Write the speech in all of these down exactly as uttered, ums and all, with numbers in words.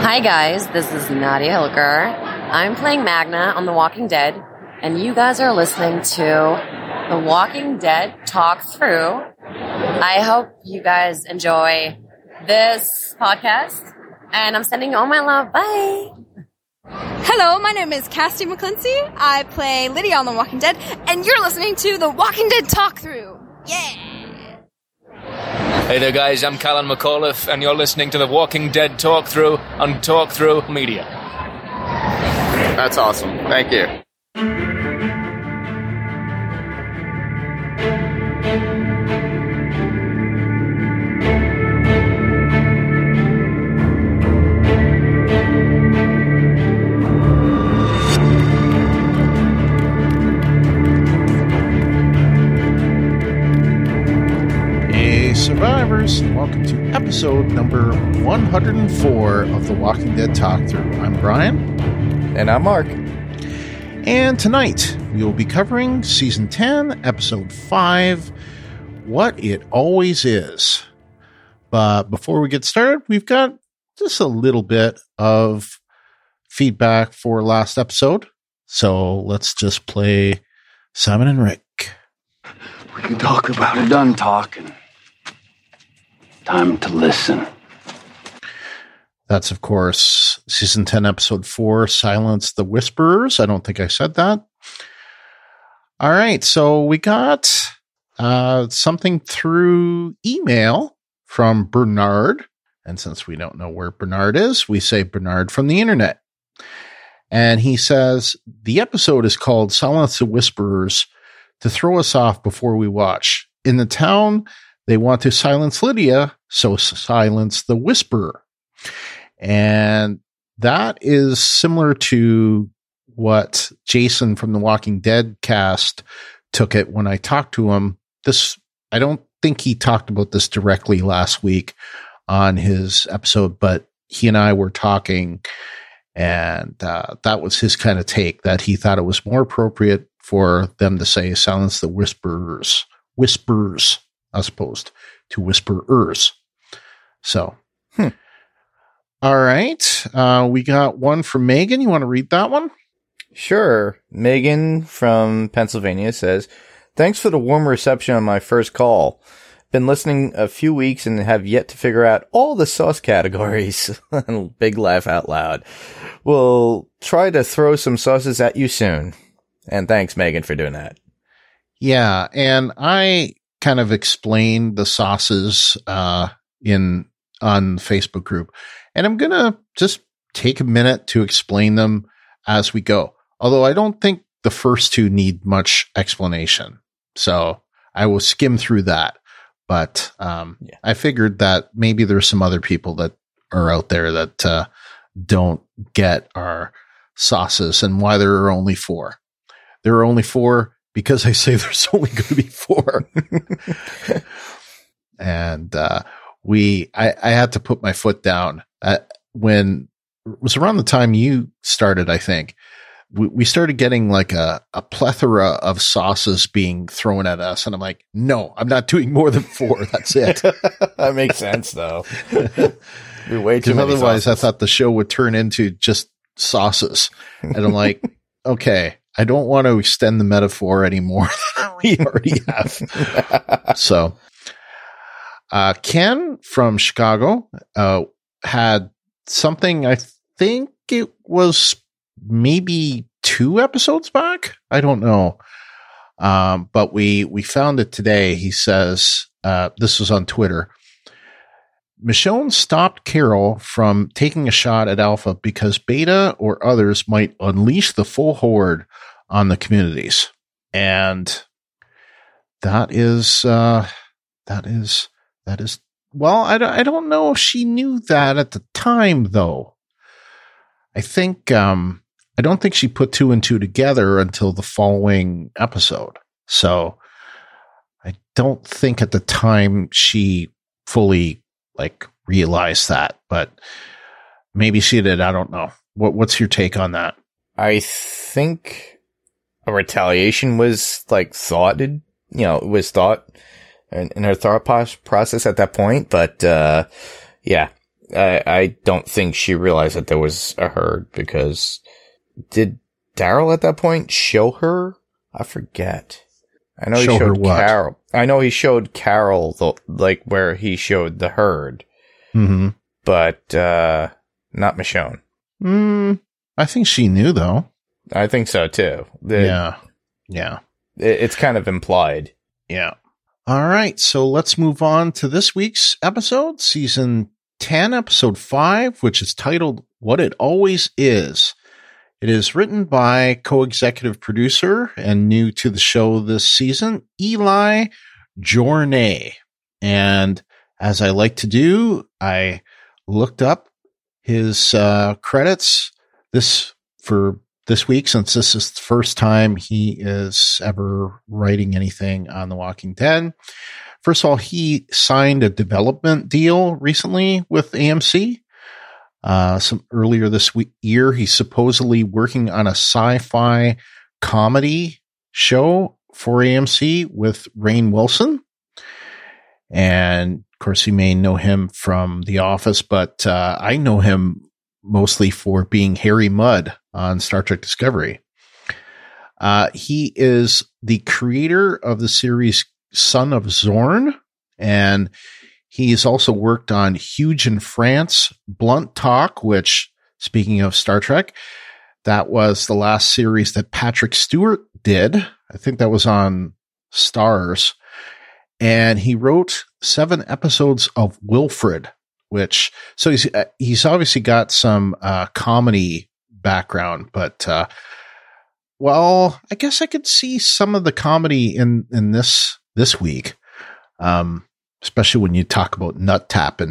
Hi guys, this is Nadia Hilliker. I'm playing Magna on The Walking Dead, and you guys are listening to The Walking Dead Talk Through. I hope you guys enjoy this podcast, and I'm sending you all my love. Bye! Hello, my name is Cassie McClincy. I play Lydia on The Walking Dead, and you're listening to The Walking Dead Talk Through. Yeah! Hey there guys, I'm Callan McAuliffe, and you're listening to The Walking Dead Talk Through on Talk Through Media. That's awesome. Thank you. Survivors, welcome to episode number one hundred four of The Walking Dead Talk Through. I'm Brian. And I'm Mark. And tonight, we will be covering Season ten, Episode five, What It Always Is. But before we get started, we've got just a little bit of feedback for last episode. So let's just play Simon and Rick. We can talk about it. Done talking. Time to listen. That's, of course, Season ten, Episode four, Silence the Whisperers. I don't think I said that. All right, so we got uh, something through email from Bernard. And since we don't know where Bernard is, we say Bernard from the internet. And he says, the episode is called Silence the Whisperers to throw us off before we watch. In the town, they want to silence Lydia, so silence the Whisperer. And that is similar to what Jason from the Walking Dead cast took it when I talked to him. This, I don't think he talked about this directly last week on his episode, but he and I were talking, and uh, that was his kind of take, that he thought it was more appropriate for them to say silence the Whisperers. Whispers. As opposed to whisperers. So, hmm. All right. Uh, we got one from Megan. You want to read that one? Sure. Megan from Pennsylvania says, thanks for the warm reception on my first call. Been listening a few weeks and have yet to figure out all the sauce categories. Big laugh out loud. We'll try to throw some sauces at you soon. And thanks, Megan, for doing that. Yeah. And I kind of explain the sauces uh in on the Facebook group, and I'm gonna just take a minute to explain them as we go, although I don't think the first two need much explanation, so I will skim through that. But um yeah. I figured that maybe there's some other people that are out there that uh don't get our sauces and why there are only four. There are only four because I say there's only going to be four. And uh, we, I, I had to put my foot down uh, when it was around the time you started, I think. We, we started getting like a, a plethora of sauces being thrown at us. And I'm like, no, I'm not doing more than four. That's it. That makes sense, though. You're way too many otherwise, sauces. I thought the show would turn into just sauces. And I'm like, okay. I don't want to extend the metaphor anymore than we already have. So, uh, Ken from Chicago, uh, had something, I think it was maybe two episodes back. I don't know. Um, but we, we found it today. He says, uh, this was on Twitter. Michonne stopped Carol from taking a shot at Alpha because Beta or others might unleash the full horde on the communities. And that is, uh, that is, that is, well, I don't, I don't know if she knew that at the time, though. I think, um, I don't think she put two and two together until the following episode. So I don't think at the time she fully like realized that, but maybe she did. I don't know. What, what's your take on that? I think a retaliation was like thoughted, you know, was thought in, in her thought process at that point. But, uh, yeah, I, I don't think she realized that there was a herd because did Daryl at that point show her? I forget. I know Show he her showed what? Carol. I know he showed Carol the like where he showed the herd, Mm-hmm. but uh, not Michonne. Mm, I think she knew, though. I think so too. The, yeah. Yeah. it, it's kind of implied. Yeah. All right. So let's move on to this week's episode, season ten, episode five, which is titled What It Always Is. It is written by co-executive producer and new to the show this season, Eli Journay. And as I like to do, I looked up his uh, credits this for this week, since this is the first time he is ever writing anything on The Walking Dead. First of all, he signed a development deal recently with A M C. Uh, some earlier this week, year, he's supposedly working on a sci-fi comedy show for A M C with Rainn Wilson. And of course, you may know him from The Office, but uh, I know him mostly for being Harry Mudd on Star Trek Discovery. Uh, he is the creator of the series Son of Zorn, and he's also worked on Huge in France, Blunt Talk, which, speaking of Star Trek, that was the last series that Patrick Stewart did. I think that was on Stars. And he wrote seven episodes of Wilfred, which, so he's, he's obviously got some uh, comedy background, but, uh, well, I guess I could see some of the comedy in, in this, this week. Um, especially when you talk about nut tapping.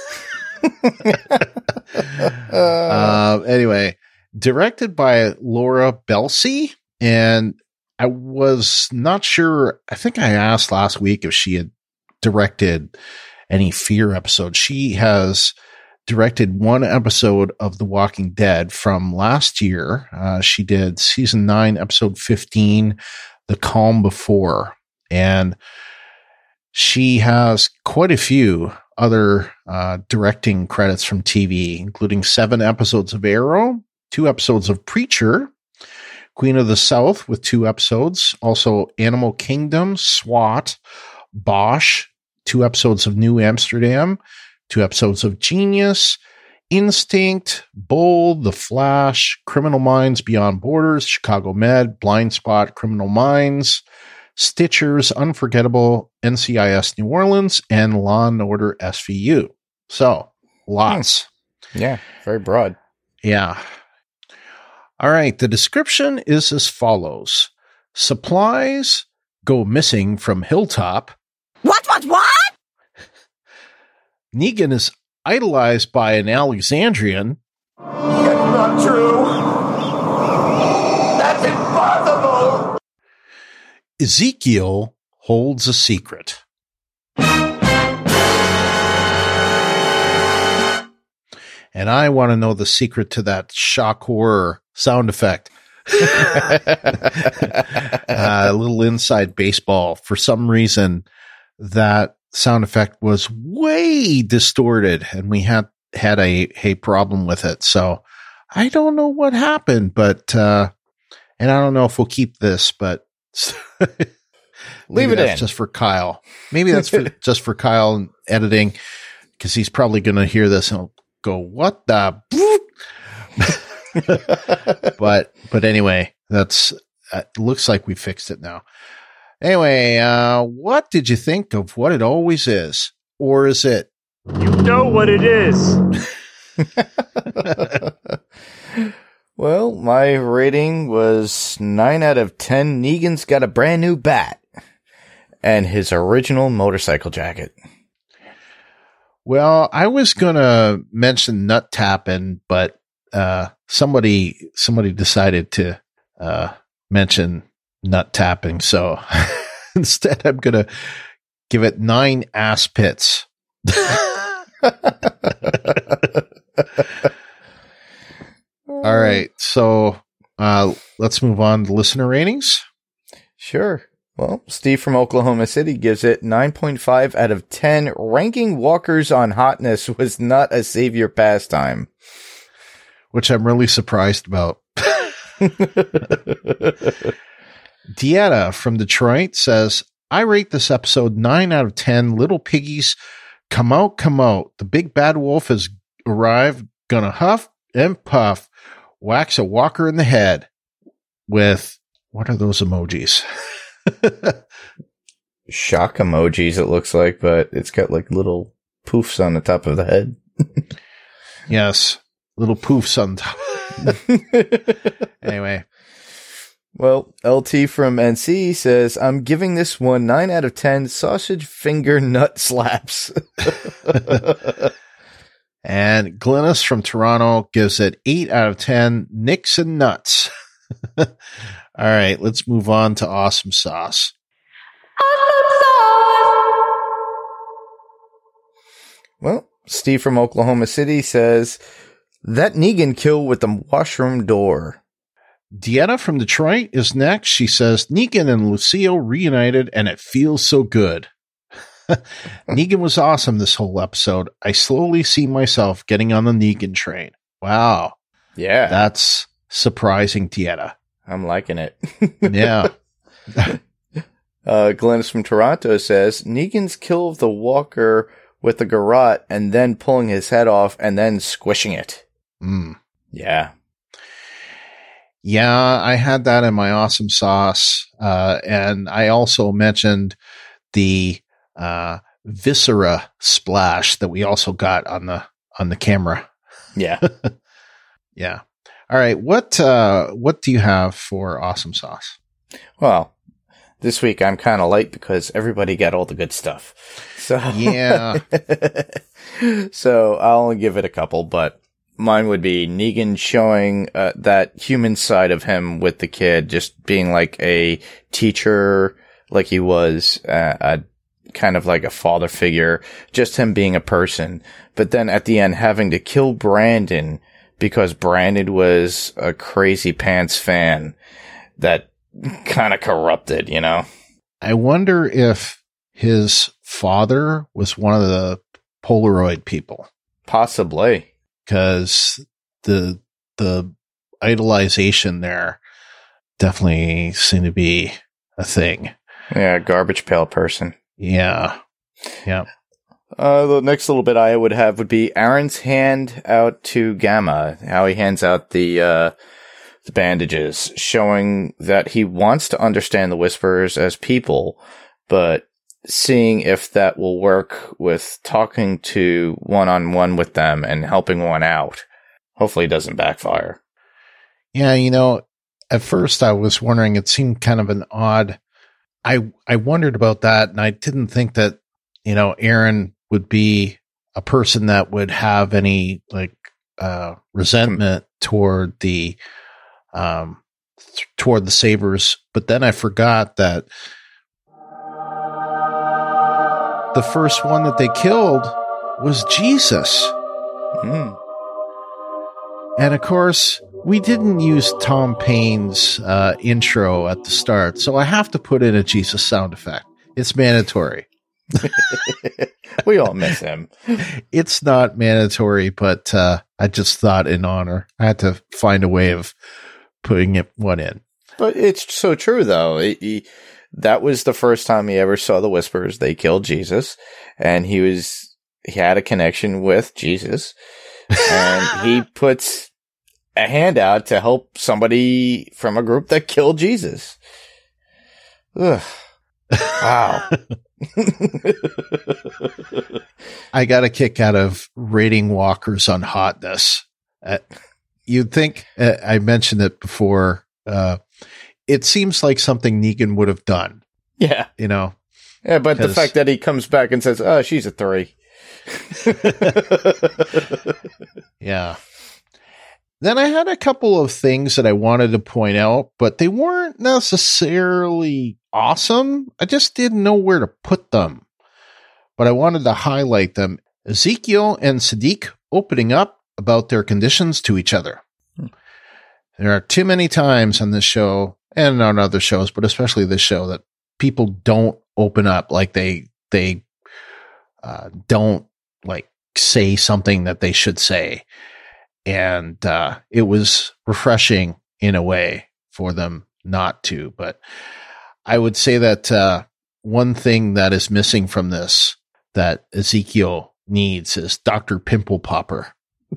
uh, anyway, directed by Laura Belsey, and I was not sure. I think I asked last week if she had directed any Fear episodes. She has directed one episode of The Walking Dead from last year. Uh, she did season nine, episode fifteen, The Calm Before. And she has quite a few other uh, directing credits from T V, including seven episodes of Arrow, two episodes of Preacher, Queen of the South with two episodes, also Animal Kingdom, SWAT, Bosch, two episodes of New Amsterdam, two episodes of Genius, Instinct, Bull, The Flash, Criminal Minds Beyond Borders, Chicago Med, Blind Spot, Criminal Minds, Stitchers, Unforgettable, N C I S New Orleans, and Law and Order S V U. So, lots. Yeah, very broad. Yeah. All right. The description is as follows. Supplies go missing from Hilltop. What, what, what? Negan is idolized by an Alexandrian. That's not true. That's impossible. Ezekiel holds a secret. And I want to know the secret to that shock horror sound effect. uh, a little inside baseball. For some reason, that sound effect was way distorted, and we had had a, a problem with it. So I don't know what happened, but uh, and I don't know if we'll keep this, but Leave it that's in. just for Kyle. Maybe that's for, just for Kyle and editing, because he's probably going to hear this and go, "What the?" but but anyway, that's uh, it looks like we fixed it now. Anyway, uh, what did you think of What It Always Is, or is it? You know what it is. Well, my rating was nine out of ten. Negan's got a brand new bat and his original motorcycle jacket. Well, I was gonna mention nut tapping, but uh, somebody somebody decided to uh, mention nut tapping, so instead I'm gonna give it nine ass pits. All right, so uh, let's move on to listener ratings. Sure. Well, Steve from Oklahoma City gives it nine point five out of ten. Ranking walkers on hotness was not a savior pastime. Which I'm really surprised about. Dieta from Detroit says, I rate this episode nine out of ten. Little piggies, come out, come out. The big bad wolf has arrived, gonna huff and puff, wax a walker in the head with, what are those emojis? Shock emojis, it looks like, but it's got like little poofs on the top of the head. Yes, little poofs on top. Anyway. Well, L T from N C says, I'm giving this one nine out of ten sausage finger nut slaps. And Glynis from Toronto gives it eight out of ten nicks and nuts. All right, let's move on to Awesome Sauce. Awesome sauce! Well, Steve from Oklahoma City says, that Negan kill with the washroom door. Dieta from Detroit is next. She says, Negan and Lucio reunited and it feels so good. Negan was awesome this whole episode. I slowly see myself getting on the Negan train. Wow. Yeah. That's surprising, Dieta. I'm liking it. Yeah. uh, Glennis from Toronto says, Negan's kill of the walker with the garrote and then pulling his head off and then squishing it. Mm. Yeah. Yeah, I had that in my Awesome Sauce. Uh, and I also mentioned the uh, viscera splash that we also got on the on the camera. Yeah. Yeah. All right. What uh, what do you have for Awesome Sauce? Well, this week I'm kind of late because everybody got all the good stuff. So yeah. So I'll only give it a couple, but mine would be Negan showing uh, that human side of him with the kid, just being like a teacher, like he was, uh, a kind of like a father figure, just him being a person. But then at the end, having to kill Brandon because Brandon was a crazy pants fan that kind of corrupted, you know? I wonder if his father was one of the Polaroid people. Possibly. Because the the idolization there definitely seemed to be a thing. Yeah, garbage pail person. Yeah. Yeah. Uh, the next little bit I would have would be Aaron's hand out to Gamma, how he hands out the uh, the bandages, showing that he wants to understand the Whisperers as people, but seeing if that will work with talking to one-on-one with them and helping one out. Hopefully it doesn't backfire. Yeah, you know, at first I was wondering, it seemed kind of an odd, I, I wondered about that, and I didn't think that, you know, Aaron would be a person that would have any, like, uh, resentment toward the, um, th- toward the Sabers. But then I forgot that the first one that they killed was Jesus. Mm. And of course, we didn't use Tom Payne's uh, intro at the start, so I have to put in a Jesus sound effect. It's mandatory. We all miss him. It's not mandatory, but uh, I just thought in honor, I had to find a way of putting it one in. But it's so true, though. He, he, that was the first time he ever saw the Whisperers. They killed Jesus, and he was he had a connection with Jesus, and he puts a hand out to help somebody from a group that killed Jesus. Ugh. Wow. I got a kick out of rating walkers on hotness. Uh, you'd think, uh, I mentioned it before, uh, it seems like something Negan would have done. Yeah. You know? Yeah, but the fact that he comes back and says, oh, she's a three. Yeah. Then I had a couple of things that I wanted to point out, but they weren't necessarily awesome. I just didn't know where to put them. But I wanted to highlight them. Ezekiel and Sadiq opening up about their conditions to each other. Hmm. There are too many times on this show, and on other shows, but especially this show, that people don't open up, like they, they, uh, don't like say something that they should say. And, uh, it was refreshing in a way for them not to, but I would say that, uh, one thing that is missing from this that Ezekiel needs is Doctor Pimple Popper.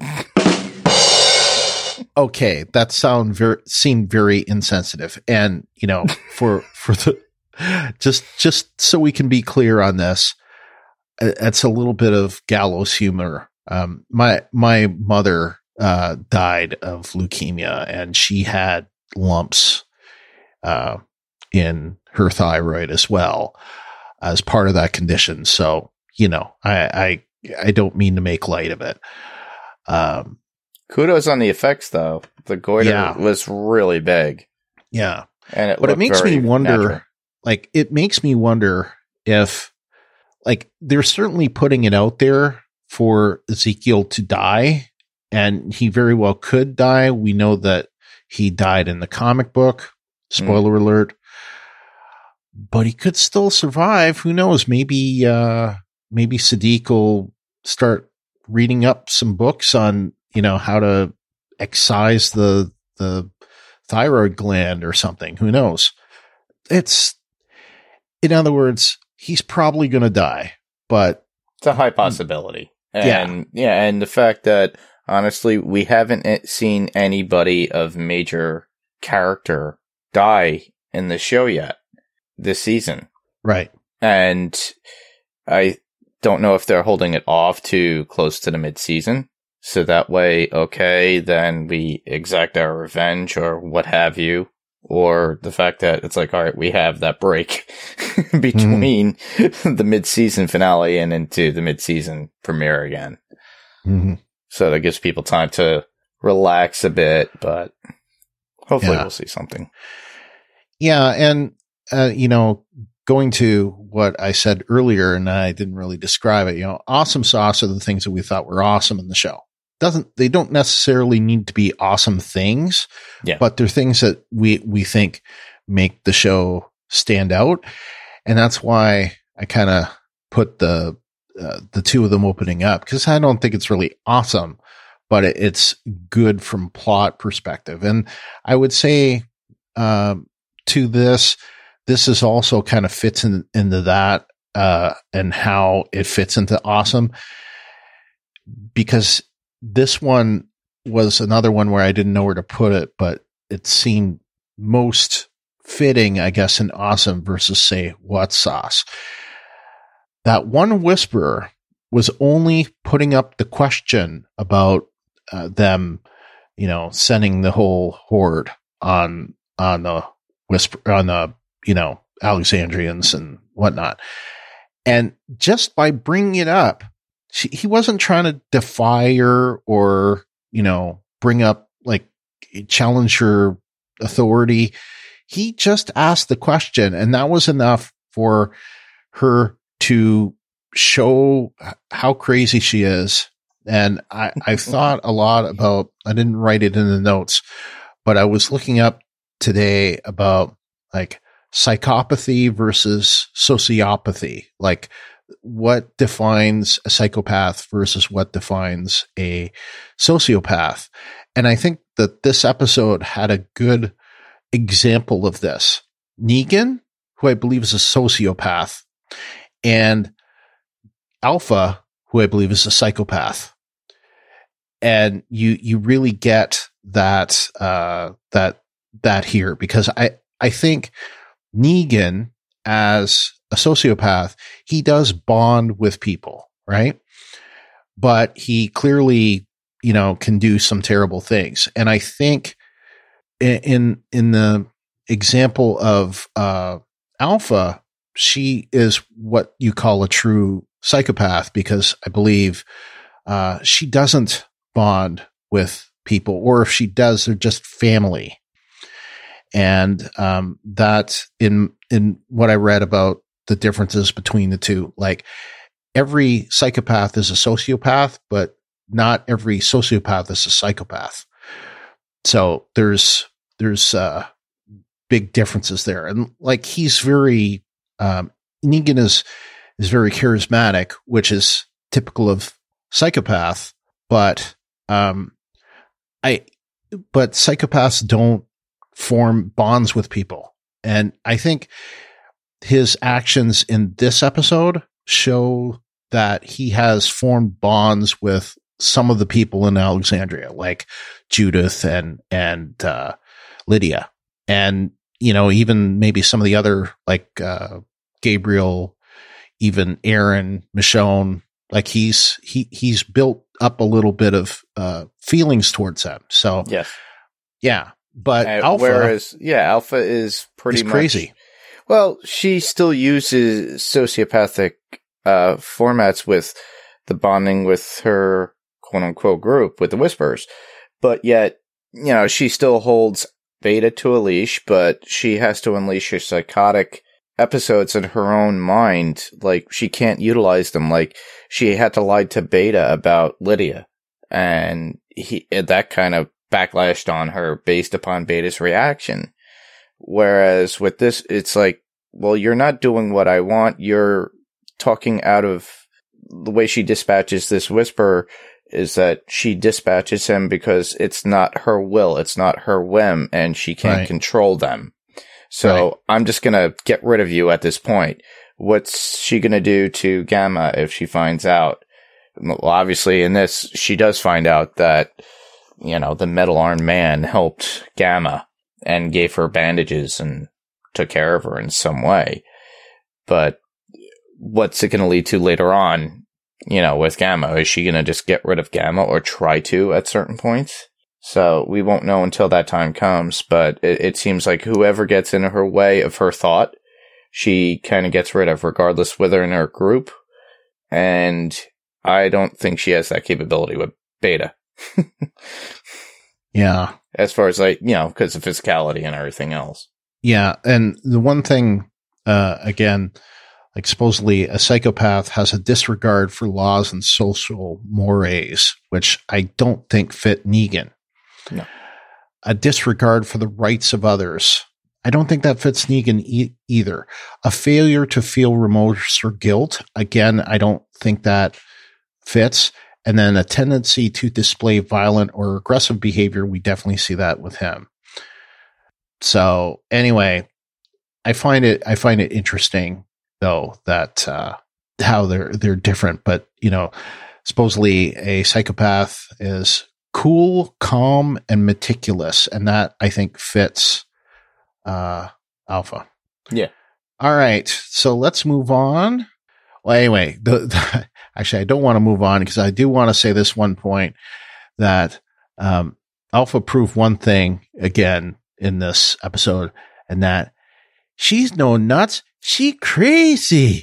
Okay, that sound very seemed very insensitive, and you know, for for the just just so we can be clear on this, it's a little bit of gallows humor. Um, my my mother uh, died of leukemia, and she had lumps uh, in her thyroid as well as part of that condition. So you know, I I, I don't mean to make light of it. Um. Kudos on the effects, though. The goiter Yeah. was really big. Yeah. And it But it looked makes me very wonder, natural. like, it makes me wonder if, like, they're certainly putting it out there for Ezekiel to die, and he very well could die. We know that he died in the comic book. Spoiler mm. alert. But he could still survive. Who knows? Maybe, uh, maybe Sadiq will start reading up some books on, you know, how to excise the, the thyroid gland or something. Who knows? It's, in other words, he's probably going to die, but it's a high possibility. And yeah. yeah. And the fact that honestly, we haven't seen anybody of major character die in the show yet this season. Right. And I don't know if they're holding it off too close to the mid-season. So that way, okay, then we exact our revenge or what have you. Or the fact that it's like, all right, we have that break between mm-hmm. the mid-season finale and into the mid-season premiere again. Mm-hmm. So that gives people time to relax a bit, but hopefully yeah. we'll see something. Yeah, and, uh, you know, going to what I said earlier, and I didn't really describe it, you know, awesome sauce are the things that we thought were awesome in the show. Doesn't, they don't necessarily need to be awesome things, yeah. but they're things that we, we think make the show stand out. And that's why I kind of put the, uh, the two of them opening up, because I don't think it's really awesome, but it, it's good from plot perspective. And I would say, um, to this, this is also kind of fits in, into that, uh, and how it fits into awesome, because this one was another one where I didn't know where to put it, but it seemed most fitting, I guess, in awesome versus, say, what sauce. That one whisperer was only putting up the question about uh, them, you know, sending the whole horde on on the whisper on the, you know, Alexandrians and whatnot, and just by bringing it up, She, he wasn't trying to defy her or, you know, bring up, like, challenge her authority. He just asked the question, and that was enough for her to show how crazy she is. And I, I thought a lot about, I didn't write it in the notes, but I was looking up today about, like, psychopathy versus sociopathy. Like, what defines a psychopath versus what defines a sociopath. And I think that this episode had a good example of this. Negan, who I believe is a sociopath, and Alpha, who I believe is a psychopath. And you, you really get that, uh, that, that here, because I, I think Negan, as a sociopath, he does bond with people, right? But he clearly, you know, can do some terrible things. And I think in, in the example of, uh, Alpha, she is what you call a true psychopath, because I believe, uh, she doesn't bond with people, or if she does, they're just family. And, um, that in, in what I read about the differences between the two, like, every psychopath is a sociopath, but not every sociopath is a psychopath. So there's, there's, uh, big differences there. And like, he's very um, Negan is, is very charismatic, which is typical of psychopath, but, um, I, but psychopaths don't form bonds with people. And I think his actions in this episode show that he has formed bonds with some of the people in Alexandria, like Judith and, and, uh, Lydia. And, you know, even maybe some of the other, like, uh, Gabriel, even Aaron, Michonne, like he's, he, he's built up a little bit of, uh, feelings towards them. So, Yes. yeah. But Uh, Alpha, whereas, yeah, Alpha is pretty is much crazy. Well, she still uses sociopathic uh, formats with the bonding with her quote unquote group with the Whisperers, but yet, you know, she still holds Beta to a leash, but she has to unleash her psychotic episodes in her own mind. Like, she can't utilize them. Like, she had to lie to Beta about Lydia, and he that kind of backlashed on her based upon Beta's reaction. Whereas with this, it's like, well, you're not doing what I want. You're talking out of the way she dispatches this Whisperer is that she dispatches him because it's not her will. It's not her whim, and she can't Right. control them. So Right. I'm just going to get rid of you at this point. What's she going to do to Gamma if she finds out? Well, obviously in this, she does find out that, you know, the metal armed man helped Gamma and gave her bandages and took care of her in some way. But what's it going to lead to later on, you know, with Gamma? Is she going to just get rid of Gamma or try to at certain points? So we won't know until that time comes, but it, it seems like whoever gets in her way of her thought, she kind of gets rid of, regardless whether in her group. And I don't think she has that capability with Beta. Yeah. As far as, like, you know, because of physicality and everything else. Yeah. And the one thing, uh, again, like supposedly a psychopath has a disregard for laws and social mores, which I don't think fit Negan. No. A disregard for the rights of others. I don't think that fits Negan e- either. A failure to feel remorse or guilt. Again, I don't think that fits. And then a tendency to display violent or aggressive behavior. We definitely see that with him. So anyway, I find it, I find it interesting though, that, uh, how they're, they're different, but you know, supposedly a psychopath is cool, calm, and meticulous. And that I think fits, uh, Alpha. Yeah. All right. So let's move on. Well, anyway, the, the actually, I don't want to move on because I do want to say this one point that, um, Alpha proved one thing again in this episode, and that she's no nuts. She crazy.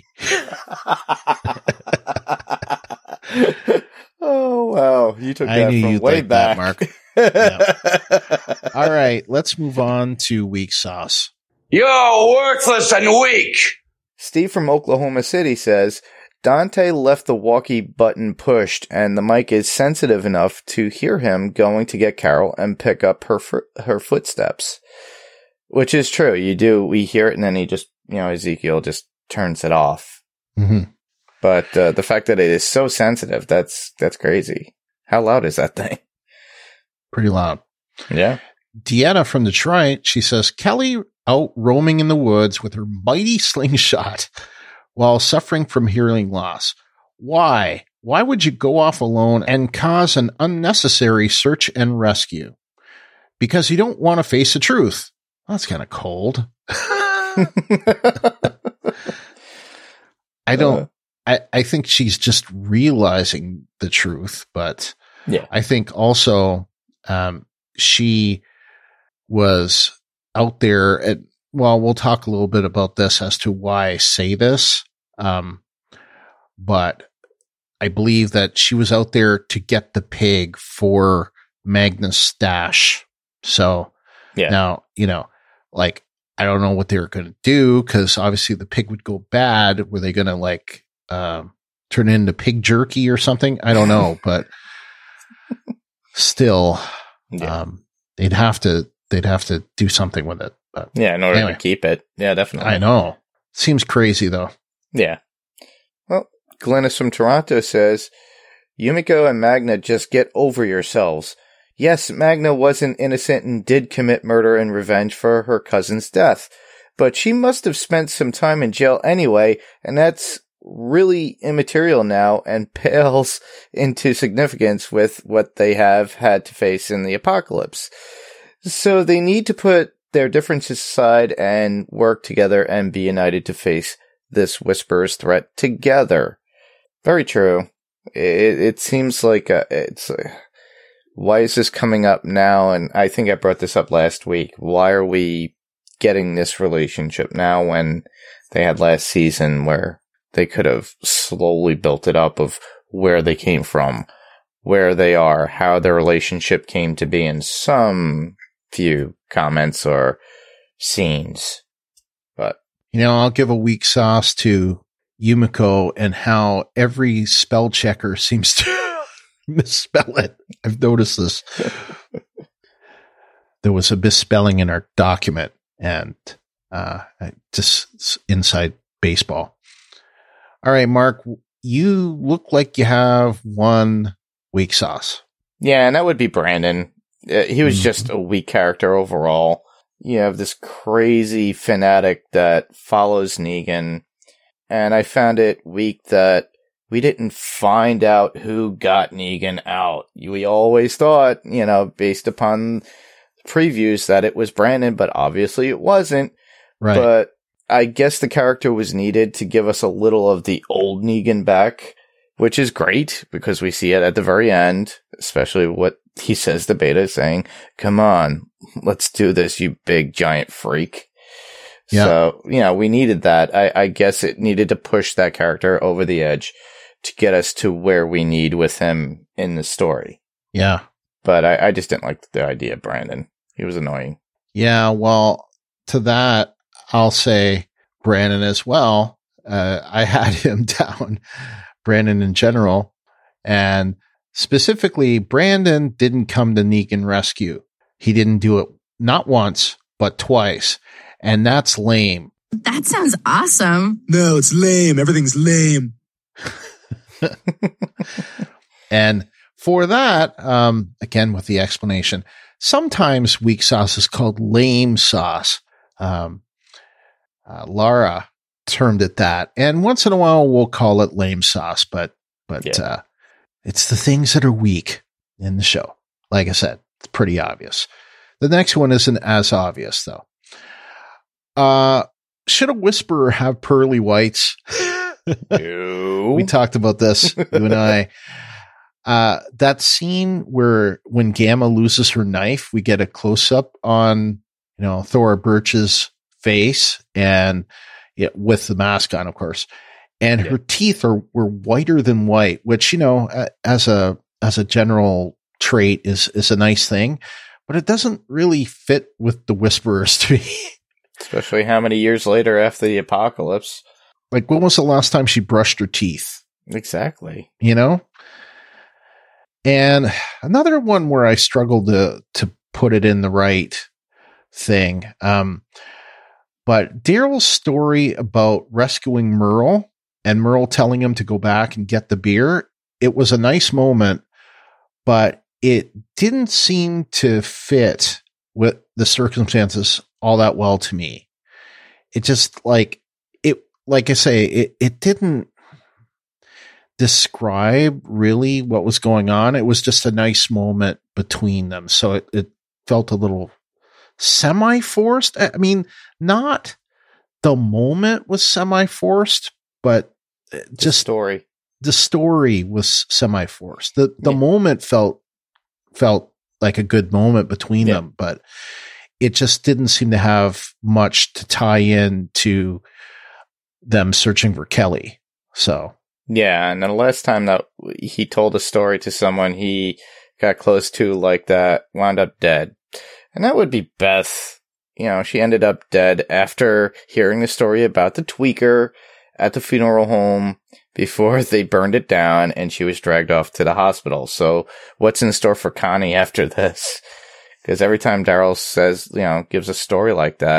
Oh, wow. You took I that knew from you'd way like that, back. Mark. Yeah. All right. Let's move on to weak sauce. You're worthless and weak. Steve from Oklahoma City says, Dante left the walkie button pushed, and the mic is sensitive enough to hear him going to get Carol and pick up her fo- her footsteps. Which is true. You do. We hear it, and then he just, you know, Ezekiel just turns it off. Mm-hmm. But uh, the fact that it is so sensitive, that's that's crazy. How loud is that thing? Pretty loud. Yeah. Deanna from Detroit, she says, Kelly out roaming in the woods with her mighty slingshot while suffering from hearing loss. Why? Why would you go off alone and cause an unnecessary search and rescue? Because you don't want to face the truth. Well, that's kind of cold. I don't, uh, I, I think she's just realizing the truth, but yeah, I think also, um, she was out there at, well, we'll talk a little bit about this as to why I say this. Um, but I believe that she was out there to get the pig for Magnus' stash. So yeah. Now, you know, like, I don't know what they were going to do, because obviously the pig would go bad. Were they going to like, um, turn it into pig jerky or something? I don't know, but still, yeah. um, they'd have to, they'd have to do something with it. But yeah, in order anyway. to keep it. Yeah, definitely. I know. Seems crazy, though. Yeah. Well, Glennis from Toronto says, Yumiko and Magna, just get over yourselves. Yes, Magna wasn't innocent and did commit murder in revenge for her cousin's death, but she must have spent some time in jail anyway, and that's really immaterial now and pales into significance with what they have had to face in the apocalypse. So they need to put their differences aside and work together and be united to face this Whisperer's threat together. Very true. It, it seems like a, it's... A, why is this coming up now? And I think I brought this up last week. Why are we getting this relationship now when they had last season where they could have slowly built it up of where they came from, where they are, how their relationship came to be in some few comments or scenes. But, you know, I'll give a weak sauce to Yumiko and how every spell checker seems to misspell it. I've noticed this. There was a misspelling in our document, and uh, just inside baseball. All right, Mark, you look like you have one weak sauce. Yeah, and that would be Brandon. Uh, he was mm-hmm. just a weak character overall. You have this crazy fanatic that follows Negan, and I found it weak that we didn't find out who got Negan out. We always thought, you know, based upon previews, that it was Brandon, but obviously it wasn't. Right. But I guess the character was needed to give us a little of the old Negan back, which is great because we see it at the very end, especially what he says to Beta, saying, come on, let's do this, you big giant freak. Yeah. So, you know, we needed that. I, I guess it needed to push that character over the edge to get us to where we need with him in the story. Yeah. But I, I just didn't like the idea of Brandon. He was annoying. Yeah, well, to that, I'll say Brandon as well. Uh, I had him down, Brandon in general. And specifically, Brandon didn't come to Negan rescue. He didn't do it not once, but twice. And that's lame. That sounds awesome. No, it's lame. Everything's lame. And for that, um, again, with the explanation, sometimes weak sauce is called lame sauce. Um, uh, Lara termed it that. And once in a while, we'll call it lame sauce, but, but, yeah. uh, it's the things that are weak in the show. Like I said, it's pretty obvious. The next one isn't as obvious though. Uh, should a Whisperer have pearly whites? No. We talked about this, you and I. Uh, that scene where when Gamma loses her knife, we get a close up on, you know, Thora Birch's face and yeah, with the mask on, of course. And yeah. her teeth are, were whiter than white, which, you know, uh, as a, as a general trait is, is a nice thing, but it doesn't really fit with the Whisperers to me. Especially how many years later after the apocalypse. Like, when was the last time she brushed her teeth? Exactly. You know? And another one where I struggled to, to put it in the right thing. Um, but Daryl's story about rescuing Merle and Merle telling him to go back and get the beer, it was a nice moment, but it didn't seem to fit with the circumstances all that well to me. It just like, it, like I say, it, it didn't describe really what was going on. It was just a nice moment between them. So it, it felt a little semi-forced. I mean, not the moment was semi-forced, but just the story. The story was semi-forced. The the yeah. moment felt felt like a good moment between yeah. them, but it just didn't seem to have much to tie in to them searching for Kelly. So yeah, and the last time that he told a story to someone he got close to like that wound up dead. And that would be Beth. You know, she ended up dead after hearing the story about the tweaker at the funeral home before they burned it down and she was dragged off to the hospital. So what's in store for Connie after this? Because every time Daryl says, you know, gives a story like that,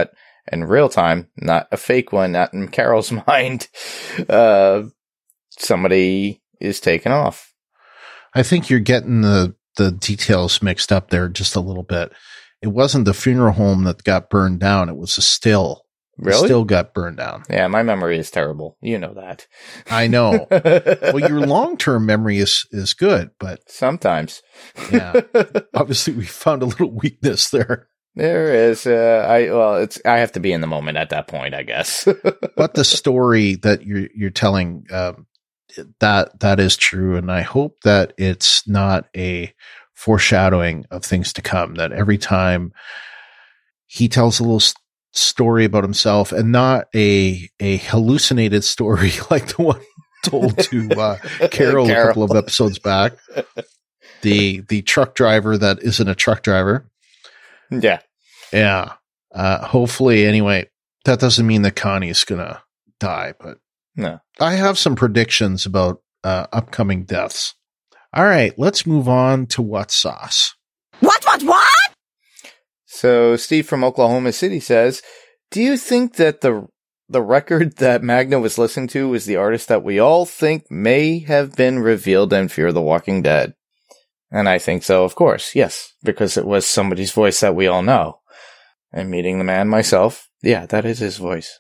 in real time, not a fake one, not in Carol's mind. Uh, somebody is taken off. I think you're getting the, the details mixed up there just a little bit. It wasn't the funeral home that got burned down. It was a still. Really? The still got burned down. Yeah, my memory is terrible. You know that. I know. Well, your long-term memory is, is good, but sometimes. Yeah. Obviously, we found a little weakness there. There is. Uh, I well, it's. I have to be in the moment at that point, I guess. But the story that you're you're telling, um, that that is true, and I hope that it's not a foreshadowing of things to come. That every time he tells a little st- story about himself, and not a a hallucinated story like the one told to uh, Carol, Carol a couple of episodes back, the the truck driver that isn't a truck driver. Yeah. Yeah. Uh, hopefully, anyway, that doesn't mean that Connie's going to die, but no. I have some predictions about uh, upcoming deaths. All right, let's move on to What Sauce. What, what, what? So Steve from Oklahoma City says, do you think that the the record that Magna was listening to was the artist that we all think may have been revealed in Fear the Walking Dead? And I think so, of course, yes, because it was somebody's voice that we all know. And meeting the man myself, yeah, that is his voice.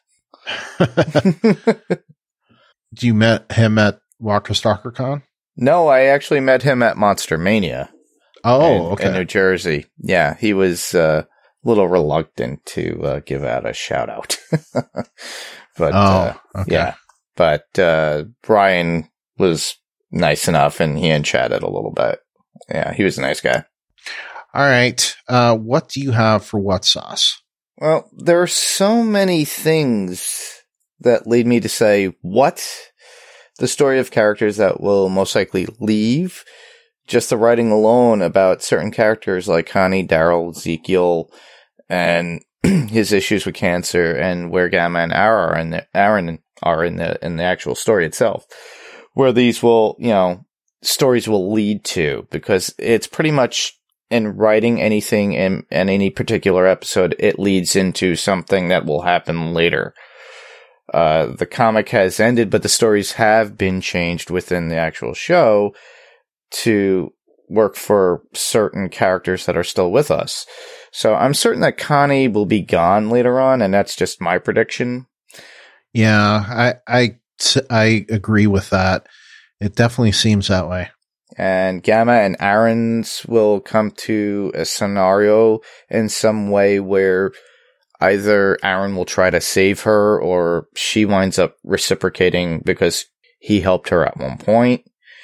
You met him at Walker Stalker Con? No, I actually met him at Monster Mania. Oh, in, okay. In New Jersey. Yeah, he was uh, a little reluctant to uh, give out a shout out. But, oh, uh, okay. yeah. But uh, Brian was nice enough, and he and chatted a little bit. Yeah, he was a nice guy. All right. Uh, what do you have for What Sauce? Well, there are so many things that lead me to say, what? The story of characters that will most likely leave. Just the writing alone about certain characters like Connie, Daryl, Ezekiel, and his issues with cancer, and where Gamma and Aaron are in the, Aaron are in the in the actual story itself. Where these will, you know, stories will lead to, because it's pretty much in writing anything in, in any particular episode, it leads into something that will happen later. Uh, the comic has ended, but the stories have been changed within the actual show to work for certain characters that are still with us. So I'm certain that Connie will be gone later on, and that's just my prediction. Yeah, I, I, I agree with that. It definitely seems that way. And Gamma and Aaron's will come to a scenario in some way where either Aaron will try to save her, or she winds up reciprocating because he helped her at one point.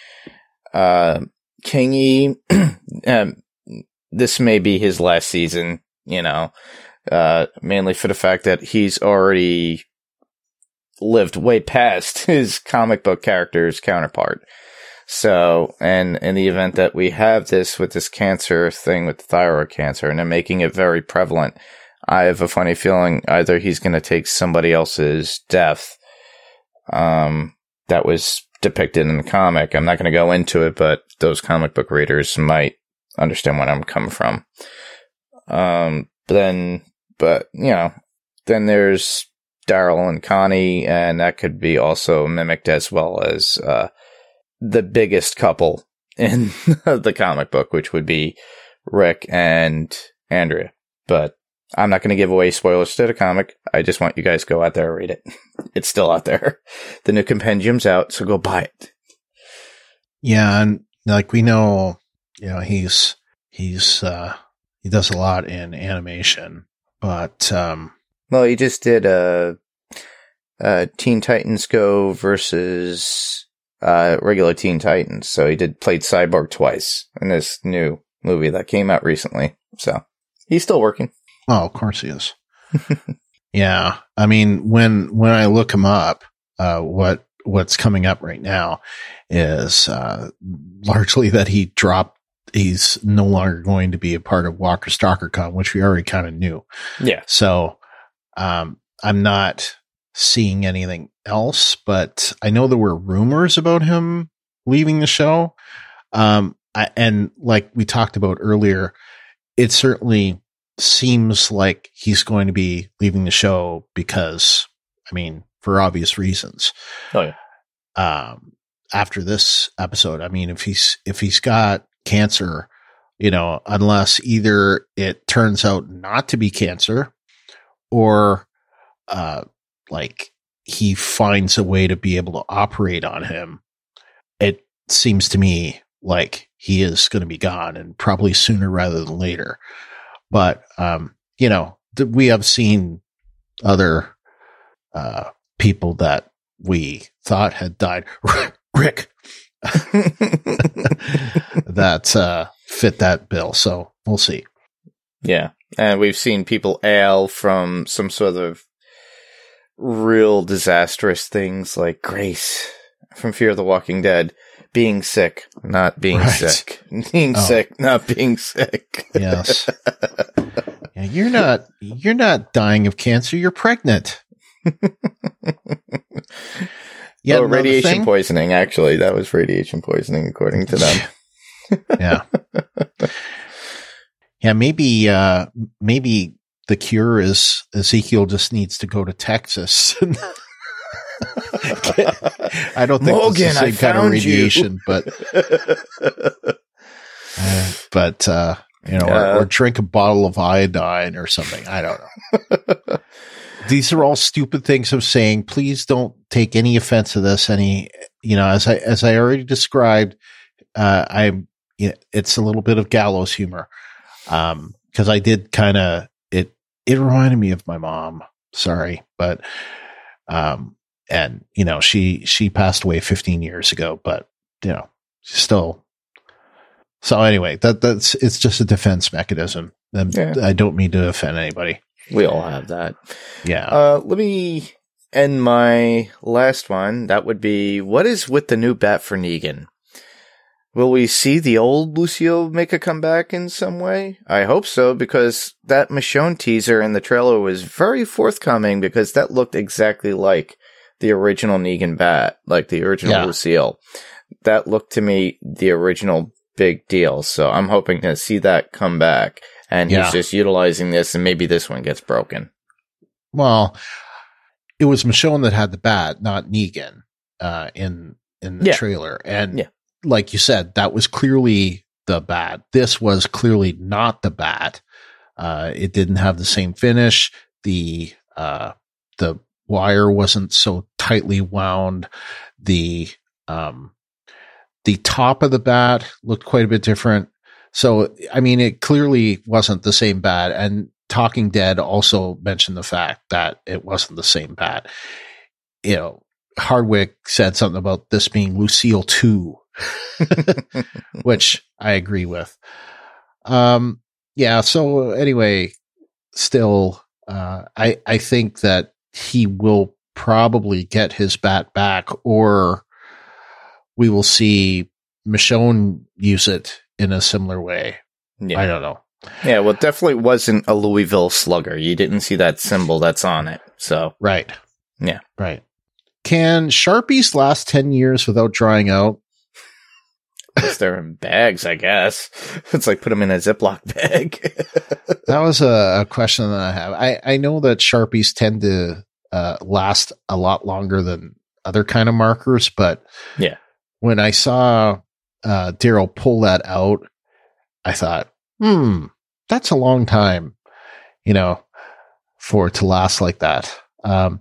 Uh, Kingy, um, this may be his last season, you know, uh, mainly for the fact that he's already lived way past his comic book character's counterpart. So, and in the event that we have this with this cancer thing with the thyroid cancer, and they're making it very prevalent, I have a funny feeling either he's going to take somebody else's death, um, that was depicted in the comic. I'm not going to go into it, but those comic book readers might understand where I'm coming from. Um, then, but, you know, then there's Daryl and Connie, and that could be also mimicked as well as, uh, the biggest couple in the comic book, which would be Rick and Andrea. But I'm not going to give away spoilers to the comic. I just want you guys to go out there and read it. It's still out there. The new compendium's out, so go buy it. Yeah, and like we know, you know, he's he's uh he does a lot in animation, but um well, he just did a uh, uh, Teen Titans Go versus uh regular Teen Titans. So he did played Cyborg twice in this new movie that came out recently. So he's still working. Oh, of course he is. Yeah. I mean, when, when I look him up, uh, what, what's coming up right now is, uh, largely that he dropped, he's no longer going to be a part of Walker Stalker Con, which we already kind of knew. Yeah. So, um, I'm not seeing anything else, but I know there were rumors about him leaving the show. Um, I, and like we talked about earlier, it certainly seems like he's going to be leaving the show because, I mean, for obvious reasons. Oh yeah. Um, after this episode, I mean, if he's if he's got cancer, you know, unless either it turns out not to be cancer, or uh, like he finds a way to be able to operate on him, it seems to me like he is going to be gone, and probably sooner rather than later. But, um, you know, th- we have seen other uh, people that we thought had died. Rick. that uh, fit that bill. So we'll see. Yeah. And we've seen people ail from some sort of real disastrous things like Grace from Fear the Walking Dead. Being sick, not being right. sick. Being oh. sick, not being sick. Yes. Yeah, you're not you're not dying of cancer, you're pregnant. Yeah, oh, radiation thing? poisoning, actually. That was radiation poisoning according to them. Yeah. Yeah, maybe uh maybe the cure is Ezekiel just needs to go to Texas. I don't think Morgan, it's the same kind of radiation, you. but uh, but uh, you know, uh, or, or drink a bottle of iodine or something. I don't know. These are all stupid things I'm saying. Please don't take any offense to this. Any, you know, as I as I already described, uh, I'm. You know, it's a little bit of gallows humor, um, because I did kind of it. It reminded me of my mom. Sorry, but um. And, you know, she, she passed away fifteen years ago, but, you know, still. So anyway, that, that's, it's just a defense mechanism. And yeah. I don't mean to offend anybody. We all have that. Yeah. Uh, let me end my last one. That would be, what is with the new bat for Negan? Will we see the old Lucille make a comeback in some way? I hope so, because that Michonne teaser in the trailer was very forthcoming, because that looked exactly like the original Negan bat, like the original yeah. Lucille. That looked to me the original big deal. So I'm hoping to see that come back. And he's yeah. just utilizing this, and maybe this one gets broken. Well, it was Michonne that had the bat, not Negan, uh, in in the yeah. trailer. And yeah. like you said, that was clearly the bat. This was clearly not the bat. Uh, it didn't have the same finish. The uh, the wire wasn't so tightly wound. The, um, the top of the bat looked quite a bit different. So, I mean, it clearly wasn't the same bat. And Talking Dead also mentioned the fact that it wasn't the same bat. You know, Hardwick said something about this being Lucille two, which I agree with. Um, yeah. So anyway, still, uh, I, I think that he will probably get his bat back, or we will see Michonne use it in a similar way. Yeah. I don't know. Yeah, well, it definitely wasn't a Louisville Slugger. You didn't see that symbol that's on it. So right. Yeah. Right. Can Sharpies last ten years without drying out? Unless they're in bags, I guess. It's like put them in a Ziploc bag. That was a, a question that I have. I, I know that Sharpies tend to uh, last a lot longer than other kind of markers, but yeah, when I saw uh, Daryl pull that out, I thought, hmm, that's a long time, you know, for it to last like that. Um,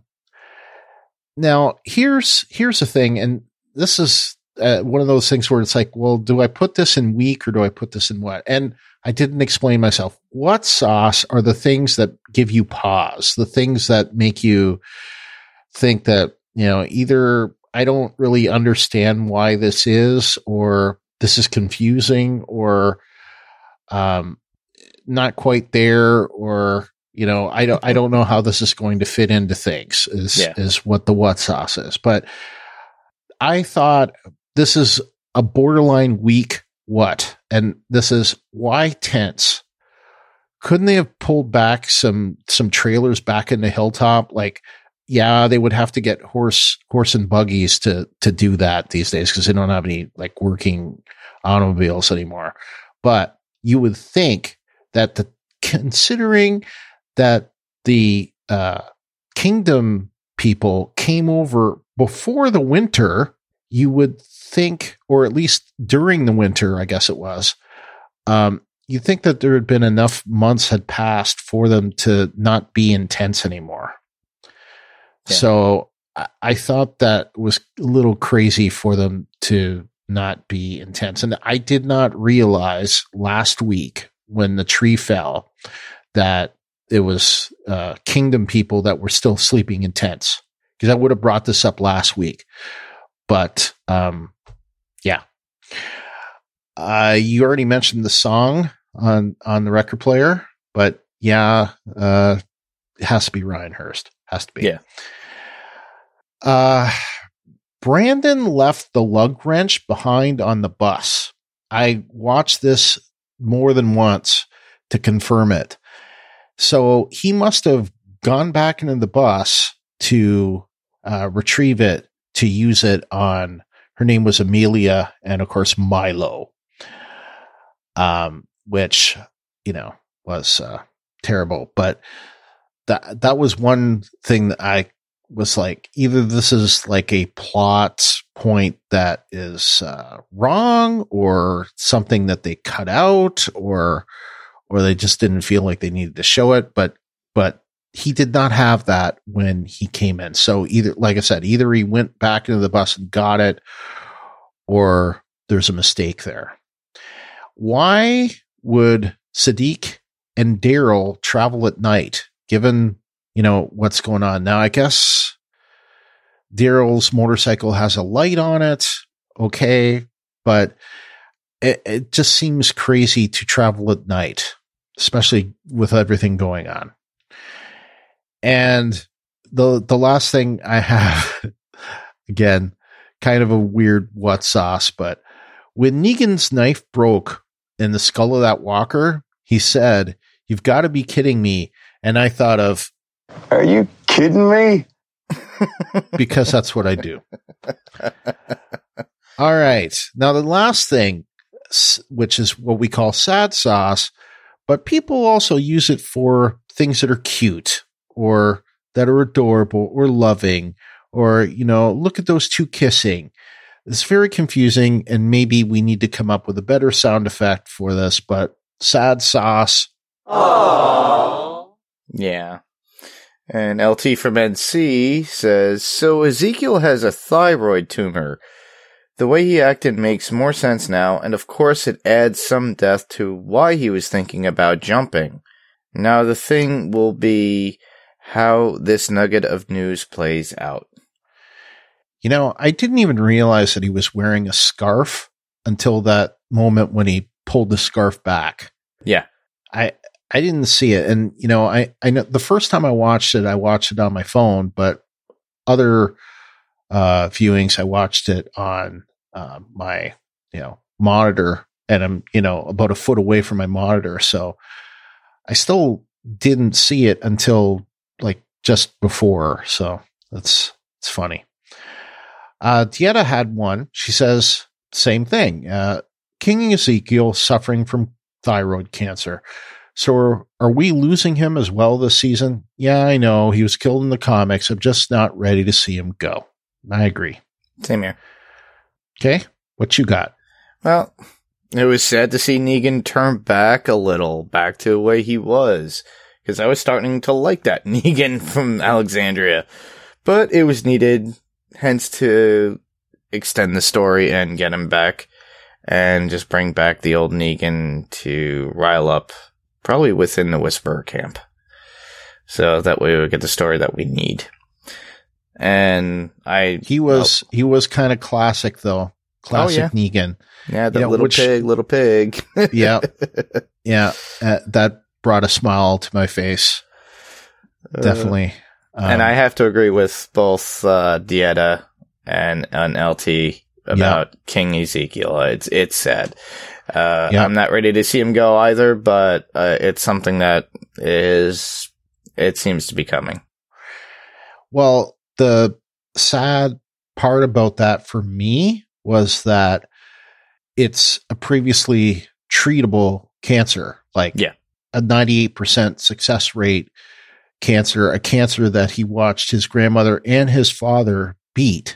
now, here's here's the thing, and this is Uh, one of those things where it's like, well, do I put this in weak or do I put this in what? And I didn't explain myself. What sauce are the things that give you pause? The things that make you think that, you know, either I don't really understand why this is, or this is confusing, or um, not quite there, or, you know, I don't, I don't know how this is going to fit into things is, yeah. is what the what sauce is. But I thought, this is a borderline weak what? And this is why tense. Couldn't they have pulled back some some trailers back into Hilltop? Like, yeah, they would have to get horse horse and buggies to to do that these days because they don't have any like working automobiles anymore. But you would think that the considering that the uh, kingdom people came over before the winter, you would think, or at least during the winter, I guess it was, um, you think that there had been enough months had passed for them to not be intense anymore. Yeah. So I, I thought that was a little crazy for them to not be intense. And I did not realize last week when the tree fell that it was uh, kingdom people that were still sleeping in tents, because I would have brought this up last week. But um, yeah, uh, you already mentioned the song on on the record player, but yeah, uh, it has to be Ryan Hurst. Has to be. Yeah. Uh, Brandon left the lug wrench behind on the bus. I watched this more than once to confirm it. So he must have gone back into the bus to uh, retrieve it, to use it on, her name was Amelia, and of course Milo, um, which, you know, was uh, terrible. But that that was one thing that I was like, either this is like a plot point that is uh, wrong, or something that they cut out, or or they just didn't feel like they needed to show it. But but he did not have that when he came in. So either, like I said, either he went back into the bus and got it, or there's a mistake there. Why would Sadiq and Daryl travel at night, given, you know, what's going on? Now, I guess Daryl's motorcycle has a light on it. Okay. But it, it just seems crazy to travel at night, especially with everything going on. And the, the last thing I have, again, kind of a weird what sauce, but when Negan's knife broke in the skull of that walker, he said, "You've got to be kidding me." And I thought of, are you kidding me? Because that's what I do. All right. Now, the last thing, which is what we call sad sauce, but people also use it for things that are cute, or that are adorable, or loving, or, you know, look at those two kissing. It's very confusing, and maybe we need to come up with a better sound effect for this, but sad sauce. Aww. Yeah. And L T from N C says, so Ezekiel has a thyroid tumor. The way he acted makes more sense now, and of course it adds some depth to why he was thinking about jumping. Now the thing will be how this nugget of news plays out. You know, I didn't even realize that he was wearing a scarf until that moment when he pulled the scarf back. Yeah. I I didn't see it. And, you know, I, I know the first time I watched it, I watched it on my phone, but other uh, viewings, I watched it on uh, my, you know, monitor, and I'm, you know, about a foot away from my monitor. So I still didn't see it until like just before. So that's, it's funny. Uh, Dieta had one. She says, same thing. Uh, King Ezekiel suffering from thyroid cancer. So are, are we losing him as well this season? Yeah, I know. He was killed in the comics. I'm just not ready to see him go. I agree. Same here. Okay. What you got? Well, it was sad to see Negan turn back a little, back to the way he was, because I was starting to like that Negan from Alexandria. But it was needed, hence to extend the story and get him back, and just bring back the old Negan to rile up probably within the Whisperer camp. So that way we get the story that we need. And I... He was, oh. he was kind of classic though. Classic oh, yeah. Negan. Yeah, the yeah, little which, pig, little pig. yeah. Yeah. Uh, that brought a smile to my face. Definitely. Uh, um, and I have to agree with both, uh, Dieta and, and L T about yeah. King Ezekiel. It's, it's sad. Uh, yeah. I'm not ready to see him go either, but, uh, it's something that is, it seems to be coming. Well, the sad part about that for me was that it's a previously treatable cancer. Like, yeah. a ninety-eight percent success rate cancer, a cancer that he watched his grandmother and his father beat,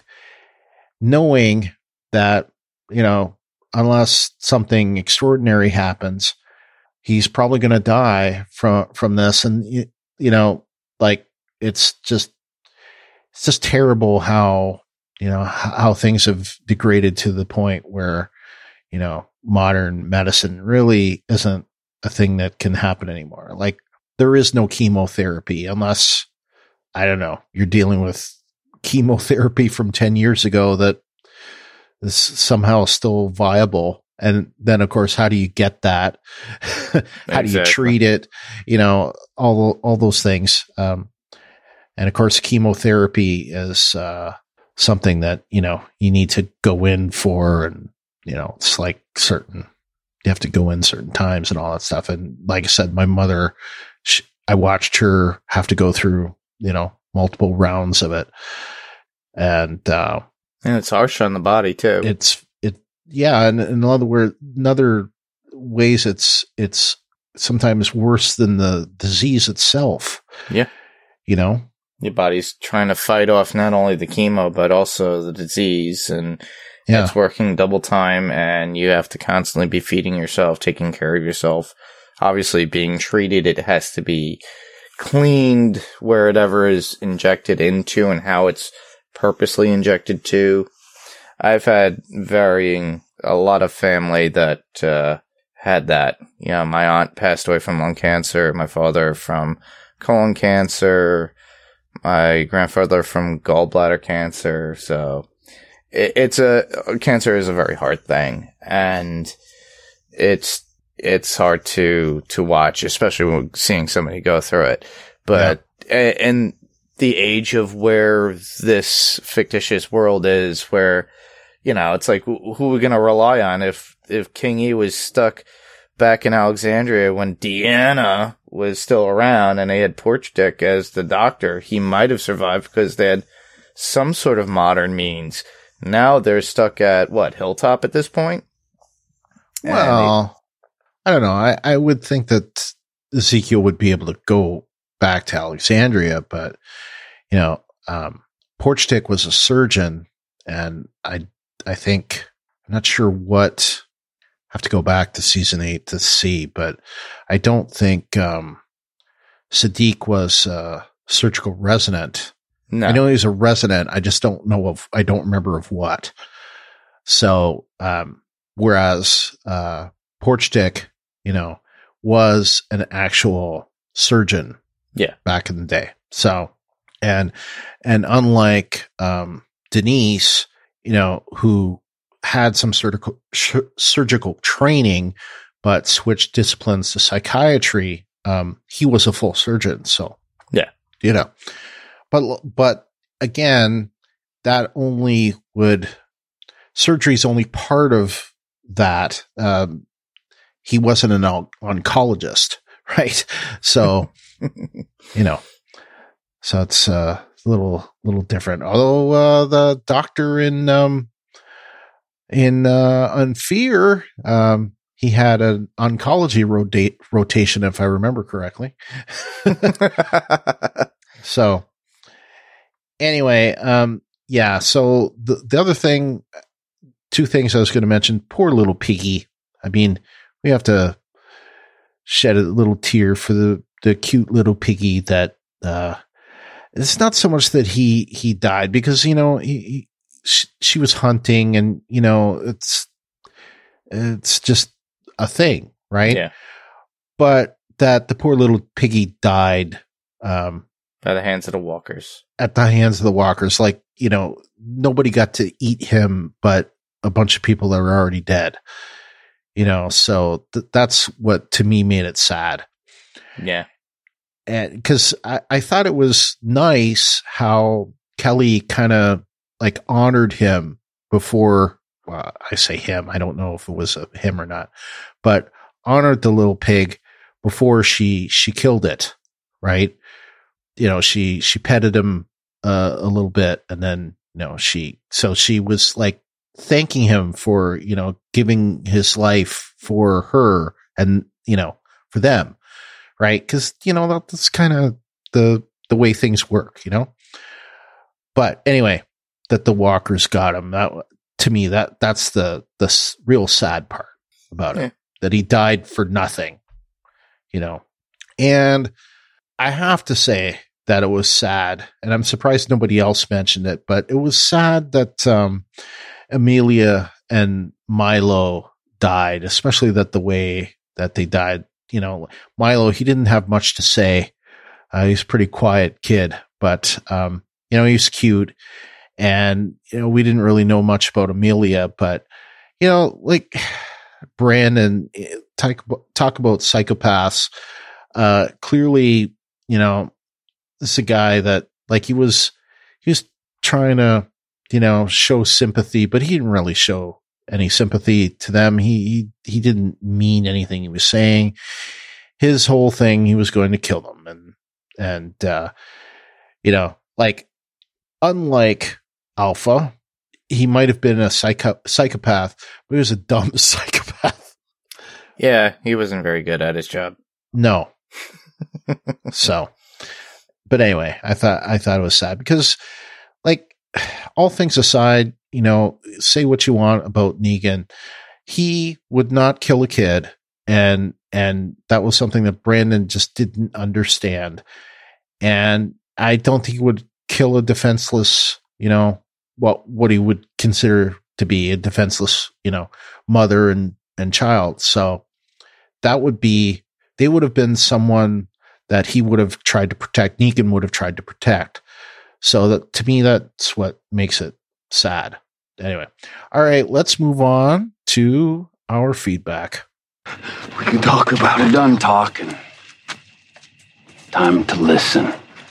knowing that, you know, unless something extraordinary happens, he's probably going to die from, from this. And, you, you know, like, it's just, it's just terrible how, you know, how things have degraded to the point where, you know, modern medicine really isn't a thing that can happen anymore. Like, there is no chemotherapy unless, I don't know, you're dealing with chemotherapy from ten years ago that is somehow still viable. And then, of course, how do you get that? How exactly. do you treat it? You know, all, all those things. Um, and of course, chemotherapy is, uh, something that, you know, you need to go in for, and, you know, it's like certain, you have to go in certain times and all that stuff. And like I said, my mother, she, I watched her have to go through, you know, multiple rounds of it. And, uh, and it's harsh on the body too. It's, it, yeah. And in other words, in other ways, it's, it's sometimes worse than the disease itself. Yeah. You know, your body's trying to fight off not only the chemo, but also the disease, and yeah. it's working double time, and you have to constantly be feeding yourself, taking care of yourself. Obviously, being treated, it has to be cleaned where it ever is injected into and how it's purposely injected to. I've had varying, a lot of family that uh, had that. You know, my aunt passed away from lung cancer, my father from colon cancer, my grandfather from gallbladder cancer. So it, it's a, cancer is a very hard thing, and it's, it's hard to, to watch, especially when seeing somebody go through it. But, yeah. in the age of where this fictitious world is, where, you know, it's like, who are we going to rely on if, if King E was stuck back in Alexandria when Deanna was still around and they had Porch Dick as the doctor? He might have survived because they had some sort of modern means. Now they're stuck at, what, Hilltop at this point? Well, I don't know. I, I would think that Ezekiel would be able to go back to Alexandria, but, you know, um, Porch Dick was a surgeon, and I, I think, I'm not sure what, I have to go back to season eight to see, but I don't think, um, Sadiq was a surgical resident. No. I know he was a resident. I just don't know of, I don't remember of what. So, um, whereas, uh, Porch Dick, you know, was an actual surgeon. Yeah. Back in the day. So, and, and unlike, um, Denise, you know, who had some surgical, sh- surgical training, but switched disciplines to psychiatry, um, he was a full surgeon. So, yeah, you know, but, but again, that only would, surgery is only part of that. Um, he wasn't an on- oncologist, right? So, you know, so it's uh, a little, little different. Although, uh, the doctor in, um, in, uh, on Fear, um, he had an oncology rotate rotation, if I remember correctly. So anyway, um, yeah. So the, the other thing, two things I was going to mention, poor little piggy. I mean, we have to shed a little tear for the, the cute little piggy that, uh, it's not so much that he, he died because, you know, he, he she, she was hunting and, you know, it's, it's just a thing, right? Yeah. But that the poor little piggy died, um, by the hands of the walkers. At the hands of the walkers. Like, you know, nobody got to eat him, but a bunch of people that were already dead. You know, so th- that's what to me made it sad. Yeah. And because I, I thought it was nice how Kelly kind of like honored him before, well, I say him, I don't know if it was a him or not, but honored the little pig before she, she killed it. Right. You know, she, she petted him uh, a little bit and then, you know, she, so she was like thanking him for, you know, giving his life for her and, you know, for them. right? Because, you know, that, that's kind of the the way things work, you know? But anyway, that the walkers got him, that to me, that that's the, the s- real sad part about Yeah. it, that he died for nothing, you know? And I have to say that it was sad, and I'm surprised nobody else mentioned it, but it was sad that um, Amelia and Milo died, especially that the way that they died. You know, Milo, he didn't have much to say. Uh, he's a pretty quiet kid, but, um, you know, he's cute. And, you know, we didn't really know much about Amelia, but, you know, like Brandon, talk, talk about psychopaths. Uh, clearly, you know, this is a guy that, like, he was, he was trying to, you know, show sympathy, but he didn't really show any sympathy to them. He, he, he didn't mean anything he was saying. His whole thing, he was going to kill them. And, and, uh, you know, like, unlike Alpha, he might have been a psycho- psychopath, but he was a dumb psychopath. Yeah, he wasn't very good at his job. No. So, but anyway, I thought, I thought it was sad because, like, all things aside, you know, say what you want about Negan, he would not kill a kid. And, and that was something that Brandon just didn't understand. And I don't think he would kill a defenseless, you know, what, what he would consider to be a defenseless, you know, mother and, and child. So that would be, they would have been someone that he would have tried to protect. Negan would have tried to protect. So that, to me, that's what makes it sad. Anyway. All right. Let's move on to our feedback. We can talk about it. Done talking. Time to listen.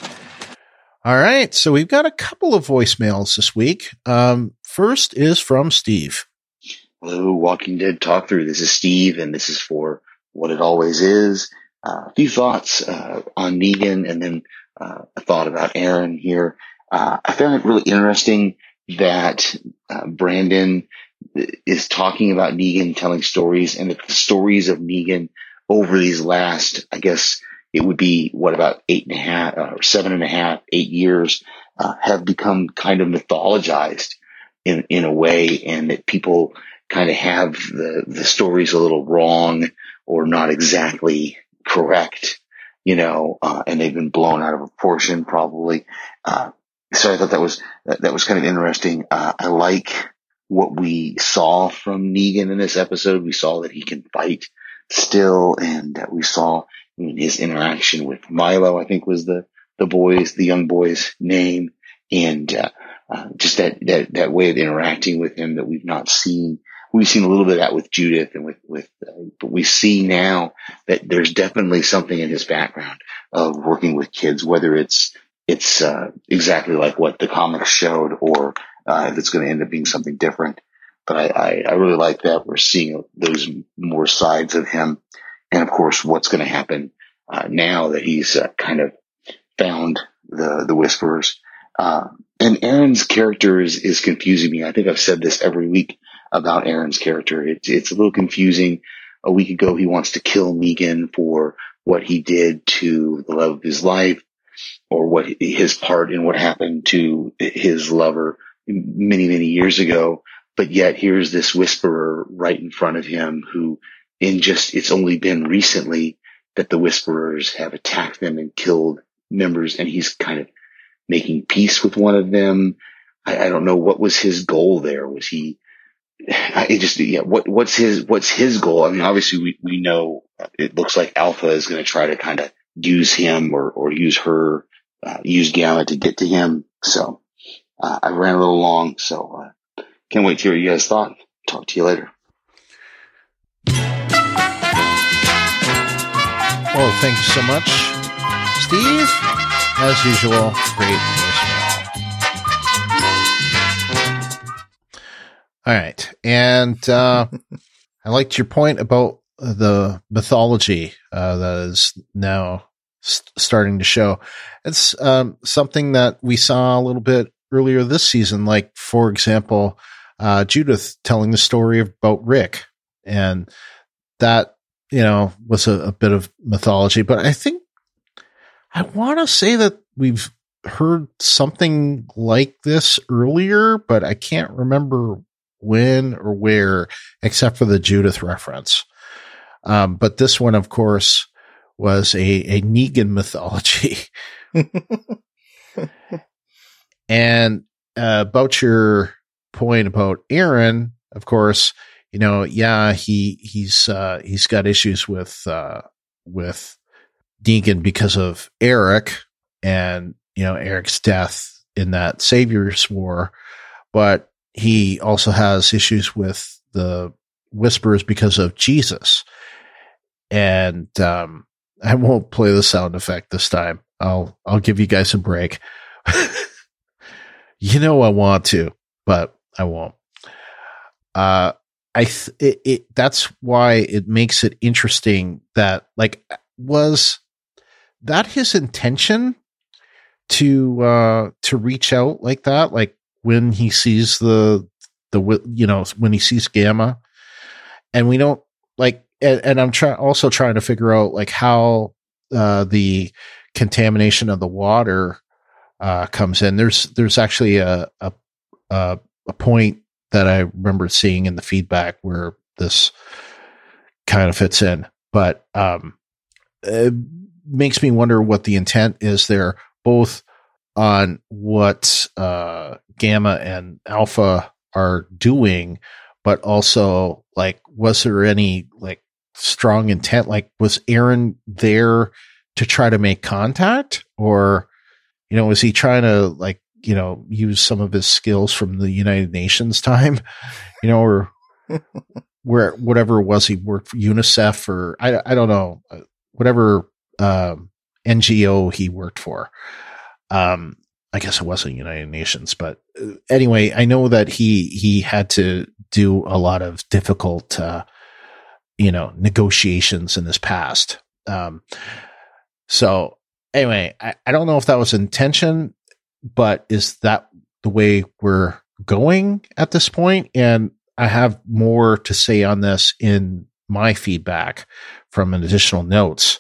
All right. So we've got a couple of voicemails this week. Um, first is from Steve. Hello, Walking Dead Talk Through. This is Steve, and this is for What It Always Is. Uh, a few thoughts uh, on Negan, and then uh, a thought about Aaron here. Uh, I found it really interesting that uh, Brandon is talking about Negan telling stories, and the stories of Negan over these last, I guess it would be, what, about eight and a half, or seven and a half, eight years, uh, have become kind of mythologized in, in a way, and that people kind of have the, the stories a little wrong or not exactly correct, you know, uh, and they've been blown out of proportion probably. Uh, so I thought that was, that, that was kind of interesting. Uh, I like what we saw from Negan in this episode. We saw that he can fight still, and uh, we saw his interaction with Milo, I think was the, the boys, the young boy's name, and, uh, uh, just that, that, that way of interacting with him that we've not seen. We've seen a little bit of that with Judith and with, with, uh, but we see now that there's definitely something in his background of working with kids, whether it's, it's, uh, exactly like what the comics showed, or, uh, if it's going to end up being something different. But I, I, I really like that we're seeing those more sides of him. And of course, what's going to happen, uh, now that he's, uh, kind of found the, the Whisperers. Uh, and Aaron's character is, is confusing me. I think I've said this every week about Aaron's character. It's, it's a little confusing. A week ago, he wants to kill Negan for what he did to the love of his life, or what his part in what happened to his lover many, many years ago. But yet here's this Whisperer right in front of him who, in just, it's only been recently that the Whisperers have attacked them and killed members, and he's kind of making peace with one of them. I, I don't know what was his goal there. Was he, I it just, yeah, what, what's his, what's his goal? I mean, obviously we, we know it looks like Alpha is going to try to kind of use him or, or use her, uh, use Gamma to get to him. So, uh, I ran a little long, so, uh, can't wait to hear what you guys thought. Talk to you later. Well, thank you so much, Steve. As usual, great voicemail. All right. And uh, I liked your point about the mythology uh, that is now st- starting to show. It's um, something that we saw a little bit earlier this season, like, for example, uh, Judith telling the story about Rick. And that you know, was a, a bit of mythology, but I think I want to say that we've heard something like this earlier, but I can't remember when or where, except for the Judith reference. Um, but this one, of course, was a, a Negan mythology. And uh, about your point about Aaron, of course, you know, yeah, he he's uh, he's got issues with uh, with Negan because of Eric and, you know, Eric's death in that Savior's War, but he also has issues with the Whisperers because of Jesus. And um, I won't play the sound effect this time. I'll I'll give you guys a break. You know I want to, but I won't. Uh, I th- it, it that's why it makes it interesting that, like, was that his intention to uh, to reach out like that, like when he sees the the you know when he sees Gamma, and we don't like. And, and I'm trying also trying to figure out like how uh, the contamination of the water uh, comes in. There's there's actually a, a a a point that I remember seeing in the feedback where this kind of fits in, but um, it makes me wonder what the intent is there, both on what uh, Gamma and Alpha are doing, but also like, was there any like strong intent? Like, was Aaron there to try to make contact, or, you know, was he trying to like, you know, use some of his skills from the United Nations time, you know, or where, whatever it was he worked for, UNICEF, or I, I don't know, whatever um, N G O he worked for. Um, I guess it wasn't United Nations, but anyway, I know that he, he had to do a lot of difficult, uh, you know, negotiations in his past. Um, so anyway, I, I don't know if that was intention, but is that the way we're going at this point? And I have more to say on this in my feedback from an additional notes,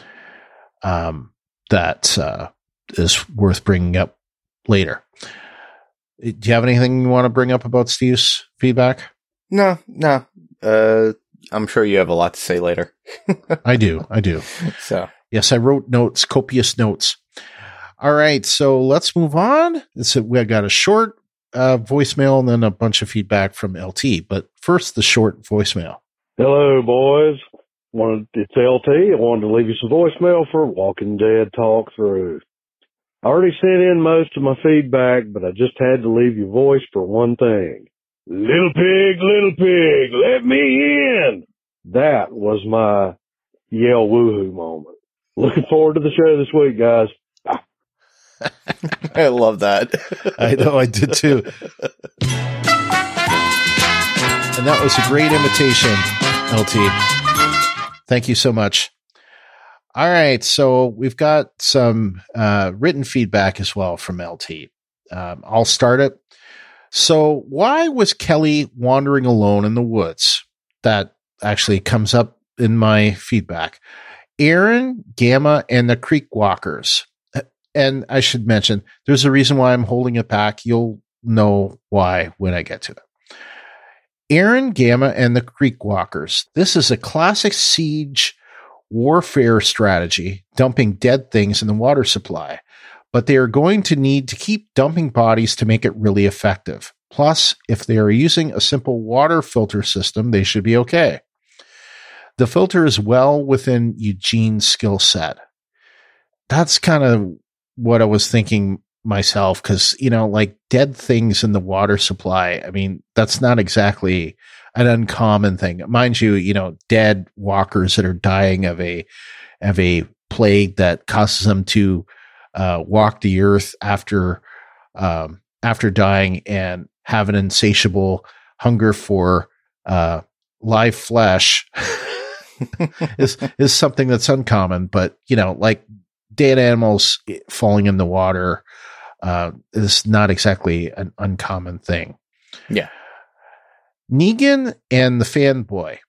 um, that, uh, is worth bringing up later. Do you have anything you want to bring up about Steve's feedback? No, no. Uh, I'm sure you have a lot to say later. I do. I do. So, yes, I wrote notes, copious notes. All right. So let's move on. It's a, we got a short uh, voicemail and then a bunch of feedback from L T. But first, the short voicemail. Hello, boys. Wanted it's L T. I wanted to leave you some voicemail for Walking Dead Talk Through. I already sent in most of my feedback, but I just had to leave your voice for one thing. Little pig, little pig, let me in! That was my yell woohoo moment. Looking forward to the show this week, guys. I love that. I know, I did too. And that was a great imitation, L T. Thank you so much. All right, so we've got some uh, written feedback as well from L T. Um, I'll start it. So why was Kelly wandering alone in the woods? That actually comes up in my feedback. Aaron, Gamma, and the Creek Walkers. And I should mention, there's a reason why I'm holding it back. You'll know why when I get to it. Aaron, Gamma, and the Creek Walkers. This is a classic siege warfare strategy, dumping dead things in the water supply. But they are going to need to keep dumping bodies to make it really effective. Plus, if they are using a simple water filter system, they should be okay. The filter is well within Eugene's skill set. That's kind of what I was thinking myself, because, you know, like dead things in the water supply, I mean, that's not exactly an uncommon thing. Mind you, you know, dead walkers that are dying of a, of a plague that causes them to uh, walk the earth after, um, after dying and have an insatiable hunger for uh, live flesh is, is something that's uncommon. But, you know, like dead animals falling in the water uh, is not exactly an uncommon thing. Yeah. Negan and the fanboy.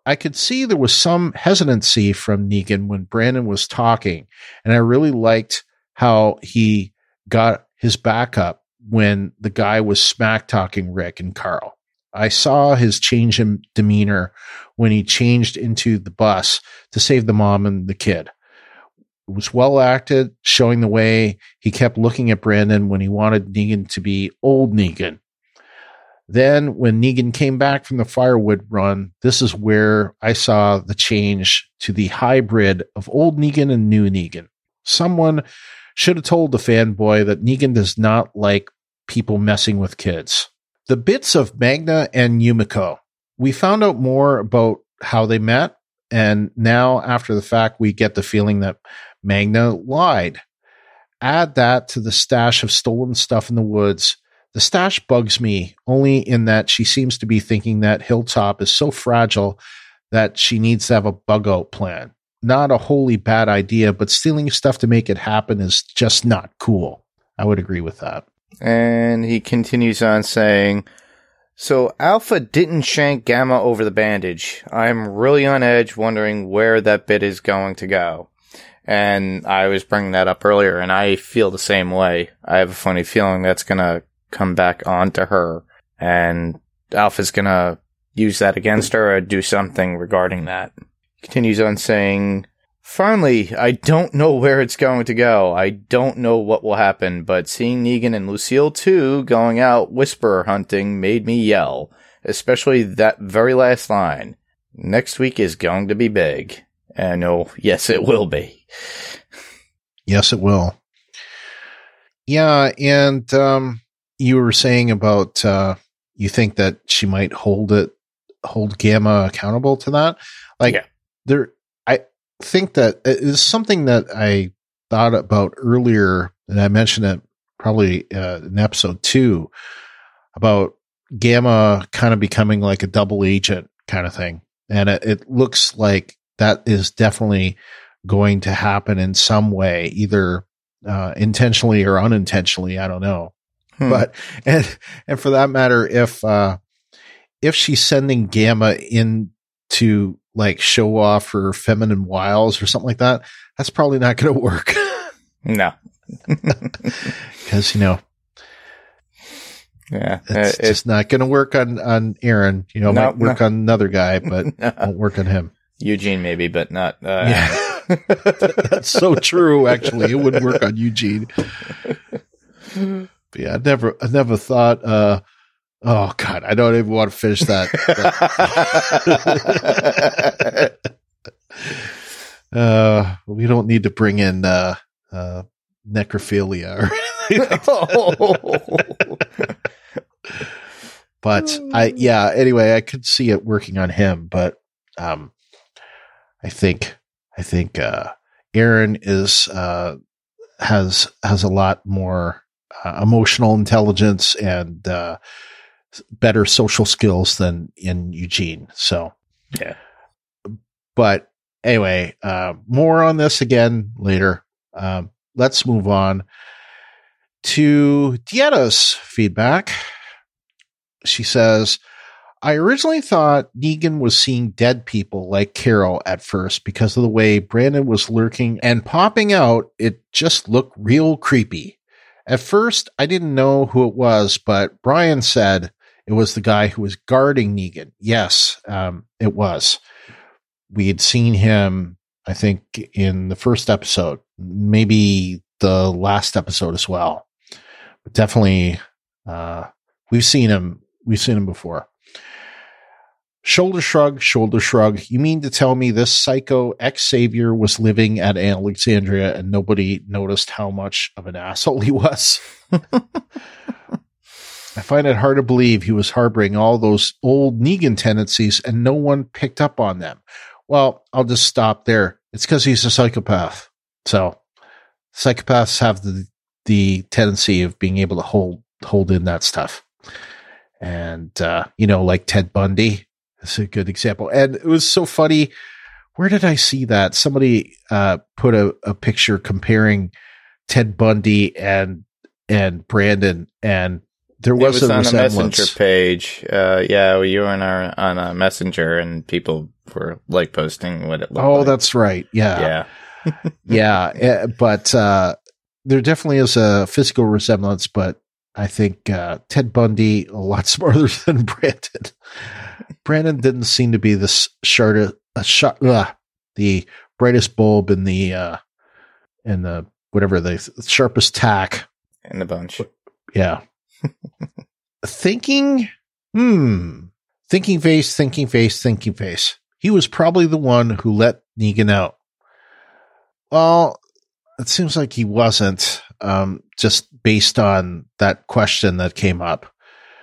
I could see there was some hesitancy from Negan when Brandon was talking, and I really liked how he got his back up when the guy was smack talking Rick and Carl. I saw his change in demeanor when he changed into the bus to save the mom and the kid. It was well acted, showing the way he kept looking at Brandon when he wanted Negan to be old Negan. Then when Negan came back from the firewood run, this is where I saw the change to the hybrid of old Negan and new Negan. Someone should have told the fanboy that Negan does not like people messing with kids. The bits of Magna and Yumiko. We found out more about how they met, and now after the fact, we get the feeling that Magna lied. Add that to the stash of stolen stuff in the woods. The stash bugs me only in that she seems to be thinking that Hilltop is so fragile that she needs to have a bug out plan. Not a wholly bad idea, but stealing stuff to make it happen is just not cool. I would agree with that. And he continues on saying, so Alpha didn't shank Gamma over the bandage. I'm really on edge wondering where that bit is going to go. And I was bringing that up earlier, and I feel the same way. I have a funny feeling that's going to come back onto her, and Alpha's going to use that against her or do something regarding that. Continues on saying, finally, I don't know where it's going to go. I don't know what will happen, but seeing Negan and Lucille too going out whisperer hunting made me yell, especially that very last line. Next week is going to be big. And oh, yes, it will be. Yes, it will. Yeah, and um, you were saying about uh, you think that she might hold it, hold Gamma accountable to that. Like, yeah. there, I think that it is something that I thought about earlier, and I mentioned it probably uh, in episode two about Gamma kind of becoming like a double agent kind of thing, and it, it looks like that is definitely going to happen in some way, either uh, intentionally or unintentionally. I don't know. Hmm. But, and, and for that matter, if, uh, if she's sending Gamma in to like show off her feminine wiles or something like that, that's probably not going to work. No. Cause you know, yeah, it's it, just not going to work on, on Aaron, you know, no, might work no. on another guy, but no. won't work on him. Eugene maybe, but not, uh, yeah. That's so true. Actually, it would work on Eugene. But yeah, I never, I never thought, uh, oh God, I don't even want to finish that. uh, we don't need to bring in, uh, uh, necrophilia or anything like that. But I, yeah, anyway, I could see it working on him, but, um, I think, I think, uh, Aaron is, uh, has, has a lot more, uh, emotional intelligence and, uh, better social skills than in Eugene. So, yeah. But anyway, uh, more on this again later. Um, let's move on to Dietta's feedback. She says, I originally thought Negan was seeing dead people like Carol at first because of the way Brandon was lurking and popping out. It just looked real creepy. At first, I didn't know who it was, but Brian said it was the guy who was guarding Negan. Yes, um, it was. We had seen him, I think, in the first episode, maybe the last episode as well. But definitely, uh, we've seen him. We've seen him before. Shoulder shrug, shoulder shrug. You mean to tell me this psycho ex-savior was living at Alexandria and nobody noticed how much of an asshole he was? I find it hard to believe he was harboring all those old Negan tendencies and no one picked up on them. Well, I'll just stop there. It's because he's a psychopath. So psychopaths have the the tendency of being able to hold hold in that stuff. And, uh, you know, like Ted Bundy. That's a good example. And it was so funny. Where did I see that? Somebody uh, put a, a picture comparing Ted Bundy and and Brandon, and there was, it was a on resemblance. a messenger page. Uh, yeah, well, you were on our on a messenger, and people for like posting what it looked Oh, like. that's right. Yeah. Yeah. yeah. eh, But uh, there definitely is a physical resemblance, but I think uh, Ted Bundy a lot smarter than Brandon. Brandon didn't seem to be the shard, uh, sh- uh, the brightest bulb in the uh, in the whatever the sharpest tack in the bunch. Yeah. Thinking, hmm, thinking face, thinking face, thinking face. He was probably the one who let Negan out. Well, it seems like he wasn't, um, just based on that question that came up.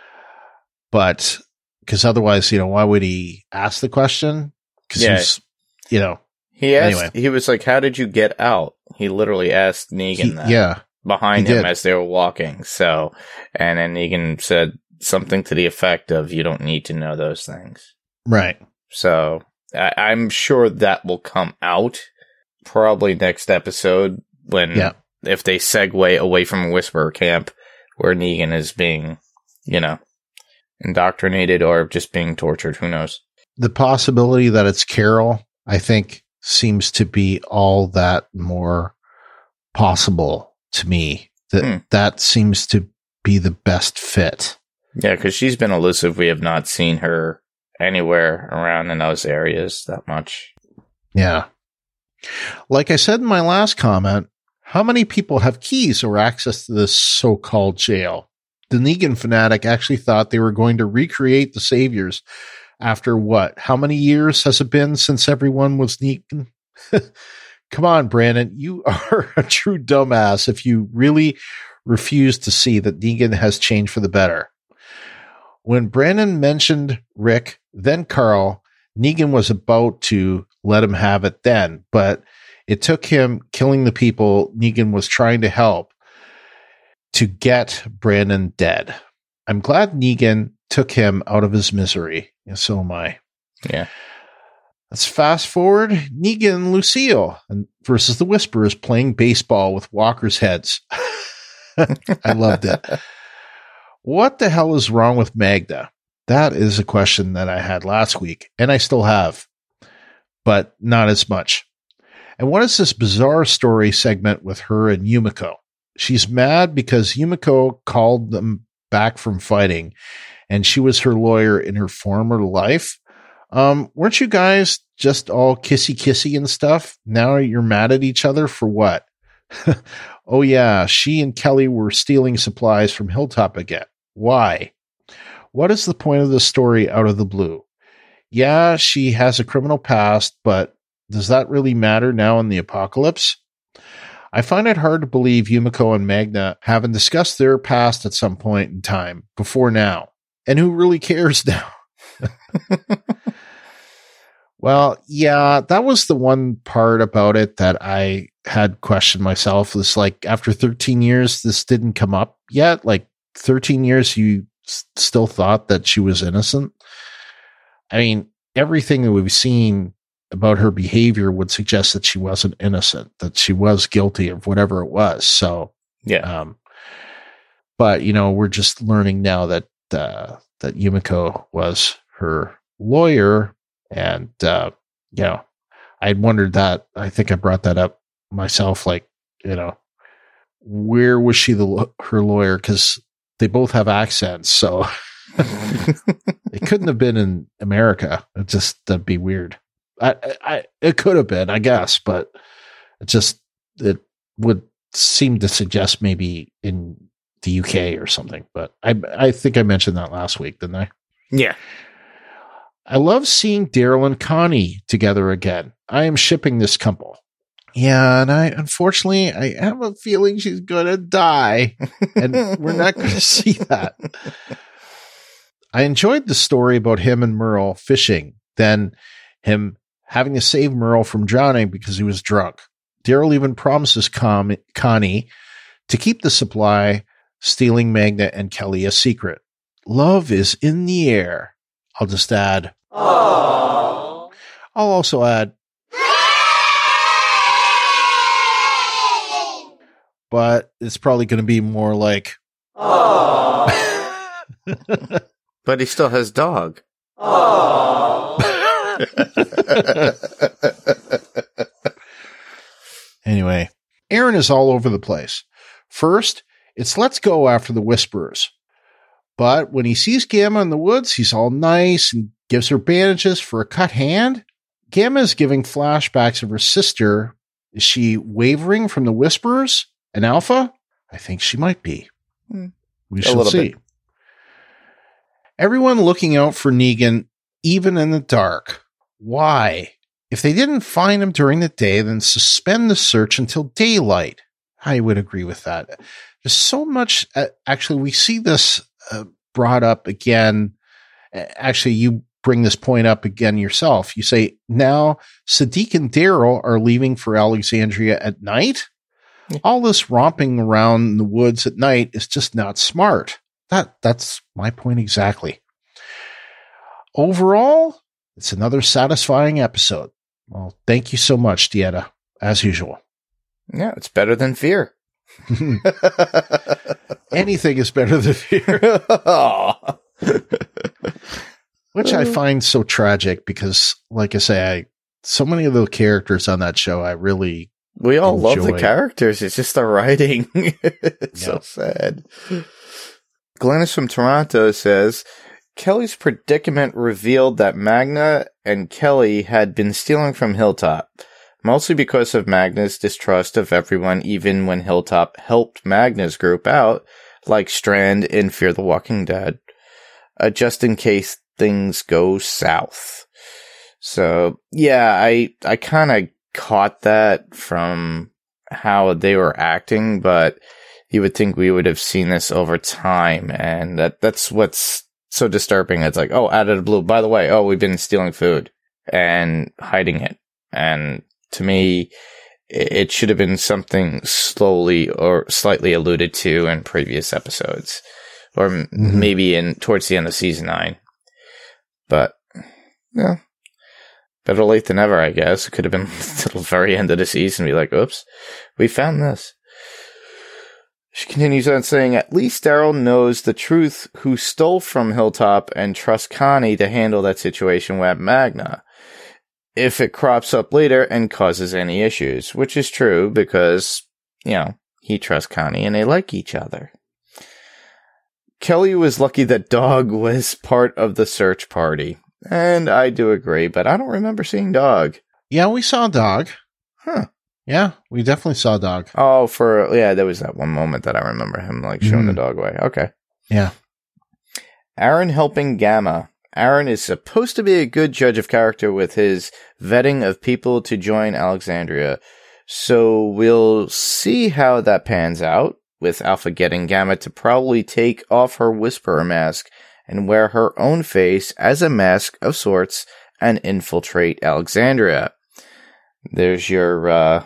But, because otherwise, you know, why would he ask the question? Because Yeah. he's, you know. He asked, Anyway. he was like, how did you get out? He literally asked Negan He- that. yeah. Behind he him did. as they were walking. So, and then Negan said something to the effect of, you don't need to know those things. Right. So, I- I'm sure that will come out probably next episode when, Yeah. if they segue away from Whisperer Camp, where Negan is being, you know, indoctrinated or just being tortured. Who knows? The possibility that it's Carol, I think, seems to be all that more possible to me. That Hmm. that seems to be the best fit. Yeah, because she's been elusive. We have not seen her anywhere around in those areas that much. Yeah. Like I said in my last comment, how many people have keys or access to this so-called jail? The Negan fanatic actually thought they were going to recreate the Saviors after what? How many years has it been since everyone was Negan? Come on, Brandon. You are a true dumbass if you really refuse to see that Negan has changed for the better. When Brandon mentioned Rick, then Carl, Negan was about to let him have it then, but it took him killing the people Negan was trying to help to get Brandon dead. I'm glad Negan took him out of his misery, and so am I. Yeah. Let's fast forward. Negan and Lucille and versus the Whisperers playing baseball with walkers' heads. I loved it. What the hell is wrong with Magda? That is a question that I had last week, and I still have, but not as much. And what is this bizarre story segment with her and Yumiko? She's mad because Yumiko called them back from fighting, and she was her lawyer in her former life. Um, weren't you guys just all kissy kissy and stuff? Now you're mad at each other for what? Oh yeah, she and Kelly were stealing supplies from Hilltop again. Why? What is the point of the story out of the blue? Yeah, she has a criminal past, but does that really matter now in the apocalypse? I find it hard to believe Yumiko and Magna haven't discussed their past at some point in time before now. And who really cares now? Well, yeah, that was the one part about it that I had questioned myself. It's like after thirteen years, this didn't come up yet. Like thirteen years, you s- still thought that she was innocent. I mean, everything that we've seen about her behavior would suggest that she wasn't innocent, that she was guilty of whatever it was. So, yeah. Um, but you know, we're just learning now that, uh, that Yumiko was her lawyer. And, uh, you know, I wondered that. I think I brought that up myself. Like, you know, where was she the her lawyer? Because they both have accents, so it couldn't have been in America. It just that'd be weird. I, I, it could have been, I guess, but it just it would seem to suggest maybe in the U K or something. But I, I think I mentioned that last week, didn't I? Yeah. I love seeing Daryl and Connie together again. I am shipping this couple. Yeah, and I unfortunately I have a feeling she's gonna die, and we're not going to see that. I enjoyed the story about him and Merle fishing, then him having to save Merle from drowning because he was drunk. Daryl even promises Com- Connie to keep the supply, stealing Magna and Kelly a secret. Love is in the air. I'll just add. Aww. I'll also add. But it's probably going to be more like. But he still has dog. Anyway, Aaron is all over the place. First, it's let's go after the Whisperers. But when he sees Gamma in the woods, he's all nice and gives her bandages for a cut hand. Gamma is giving flashbacks of her sister. Is she wavering from the Whisperers and Alpha? I think she might be. Hmm. We shall see. Bit. Everyone looking out for Negan, even in the dark. Why? If they didn't find him during the day, then suspend the search until daylight. I would agree with that. There's so much. Uh, actually, we see this uh, brought up again. Actually, you bring this point up again yourself. You say, now Sadiq and Daryl are leaving for Alexandria at night? Yeah. All this romping around in the woods at night is just not smart. That That's my point exactly. Overall, it's another satisfying episode. Well, thank you so much, Dieta, as usual. Yeah, it's better than Fear. Anything is better than Fear. Which I find so tragic because, like I say, I so many of the characters on that show I really We all enjoy. love the characters. It's just the writing. It's Yeah. so sad. Glennis from Toronto says, Kelly's predicament revealed that Magna and Kelly had been stealing from Hilltop, mostly because of Magna's distrust of everyone, even when Hilltop helped Magna's group out, like Strand in Fear the Walking Dead, uh, just in case things go south. So, yeah, I, I kind of caught that from how they were acting, but you would think we would have seen this over time, and that that's what's so disturbing. It's like, oh, out of the blue, by the way, oh, we've been stealing food and hiding it. And to me, it should have been something slowly or slightly alluded to in previous episodes, or mm-hmm. maybe in towards the end of season nine. But, yeah, better late than never, I guess. It could have been to the very end of the season, be like, oops, we found this. She continues on saying, at least Daryl knows the truth who stole from Hilltop and trusts Connie to handle that situation with Magna, if it crops up later and causes any issues, which is true because, you know, he trusts Connie and they like each other. Kelly was lucky that Dog was part of the search party, and I do agree, but I don't remember seeing Dog. Yeah, we saw Dog. Huh. Yeah, we definitely saw Dog. Oh, for, yeah, there was that one moment that I remember him, like, showing mm. the dog away. Okay. Yeah. Aaron helping Gamma. Aaron is supposed to be a good judge of character with his vetting of people to join Alexandria. So we'll see how that pans out, with Alpha getting Gamma to probably take off her Whisperer mask and wear her own face as a mask of sorts and infiltrate Alexandria. There's your, uh,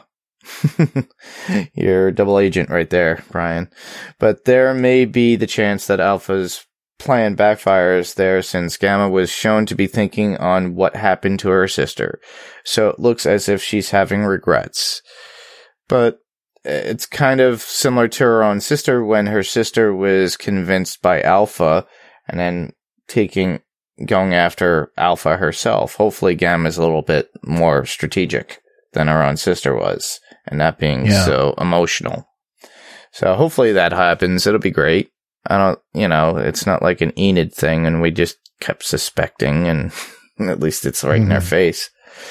your double agent right there, Brian. But there may be the chance that Alpha's plan backfires there, since Gamma was shown to be thinking on what happened to her sister. So it looks as if she's having regrets. But it's kind of similar to her own sister when her sister was convinced by Alpha and then taking, going after Alpha herself. Hopefully Gamma's a little bit more strategic than her own sister was, and not being yeah. so emotional. So hopefully that happens. It'll be great. I don't, you know, it's not like an Enid thing and we just kept suspecting, and at least it's right mm-hmm. in our face.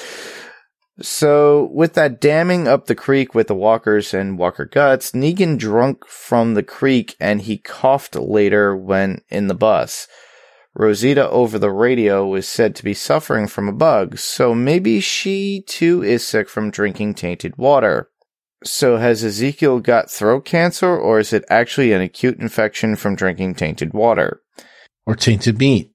So with that damming up the creek with the walkers and walker guts, Negan drunk from the creek and he coughed later when in the bus. Rosita over the radio was said to be suffering from a bug, so maybe she too is sick from drinking tainted water. So has Ezekiel got throat cancer, or is it actually an acute infection from drinking tainted water? Or tainted meat.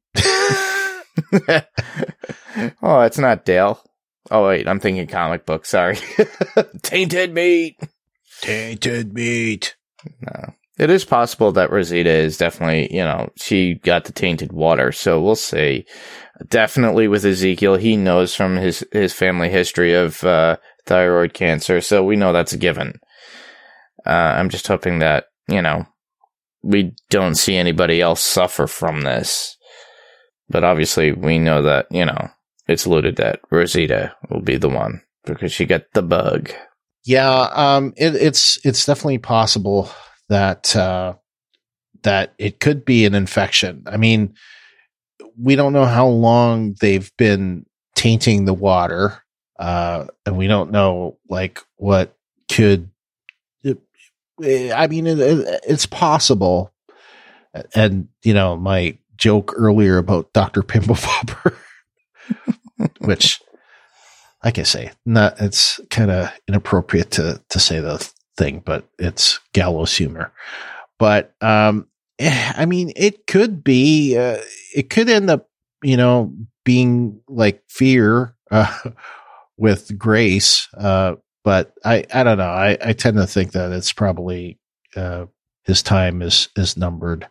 Oh, it's not Dale. Oh, wait, I'm thinking comic book, sorry. Tainted meat! Tainted meat. No. It is possible that Rosita is definitely, you know, she got the tainted water, so we'll see. Definitely with Ezekiel, he knows from his, his family history of uh, thyroid cancer, so we know that's a given. Uh, I'm just hoping that, you know, we don't see anybody else suffer from this. But obviously, we know that, you know, it's alluded that Rosita will be the one because she got the bug. Yeah, um, it, it's it's definitely possible that uh, that it could be an infection. I mean, we don't know how long they've been tainting the water, uh, and we don't know like what could. It, I mean, it, it, it's possible. And you know, my joke earlier about Doctor Pimple Popper, which, like I say, not it's kind of inappropriate to to say the thing, but it's gallows humor. But um, I mean, it could be. Uh, it could end up, you know, being like fear uh, with Grace. Uh, but I, I don't know. I, I tend to think that it's probably uh, his time is is numbered.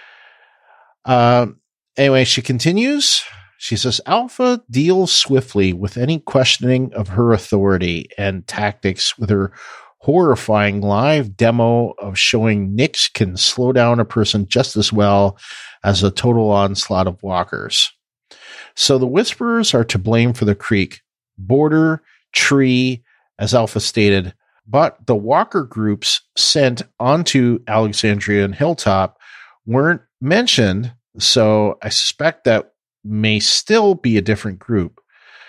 Um. Anyway, she continues. She says, Alpha deals swiftly with any questioning of her authority and tactics with her horrifying live demo of showing Nyx can slow down a person just as well as a total onslaught of walkers. So the Whisperers are to blame for the creek, border, tree, as Alpha stated, but the walker groups sent onto Alexandria and Hilltop weren't mentioned, so I suspect that may still be a different group.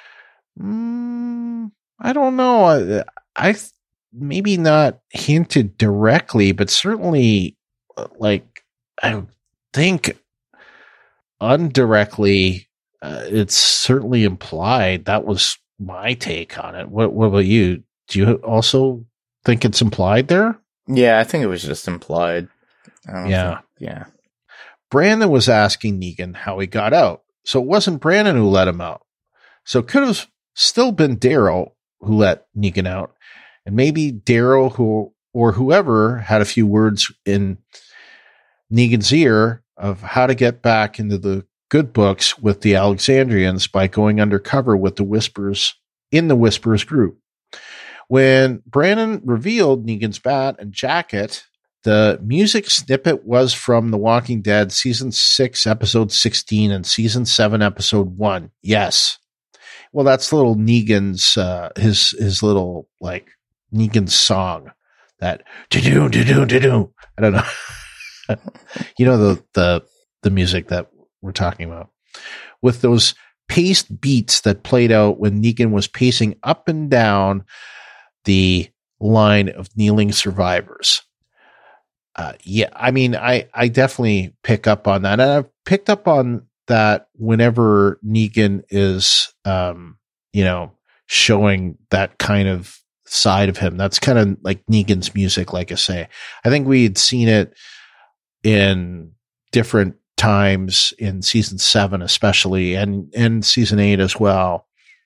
Mm, I don't know. I, I maybe not hinted directly, but certainly, like, I think indirectly, uh, it's certainly implied. That was my take on it. What, what about you? Do you also think it's implied there? Yeah, I think it was just implied. I don't Yeah. think, yeah. Brandon was asking Negan how he got out. So it wasn't Brandon who let him out. So it could have still been Daryl who let Negan out. And maybe Daryl who or whoever had a few words in Negan's ear of how to get back into the good books with the Alexandrians by going undercover with the Whispers in the Whispers group. When Brandon revealed Negan's bat and jacket, the music snippet was from The Walking Dead season six, episode sixteen, and season seven, episode one. Yes. Well, that's little Negan's, uh, his, his little, like, Negan's song. That, do-do, do-do, do-do. I don't know. You know, the, the, the music that we're talking about. With those paced beats that played out when Negan was pacing up and down the line of kneeling survivors. Uh, yeah, I mean, I, I definitely pick up on that. And I've picked up on that whenever Negan is, um, you know, showing that kind of side of him. That's kind of like Negan's music, like I say. I think we had seen it in different times in season seven, especially, and in season eight as well.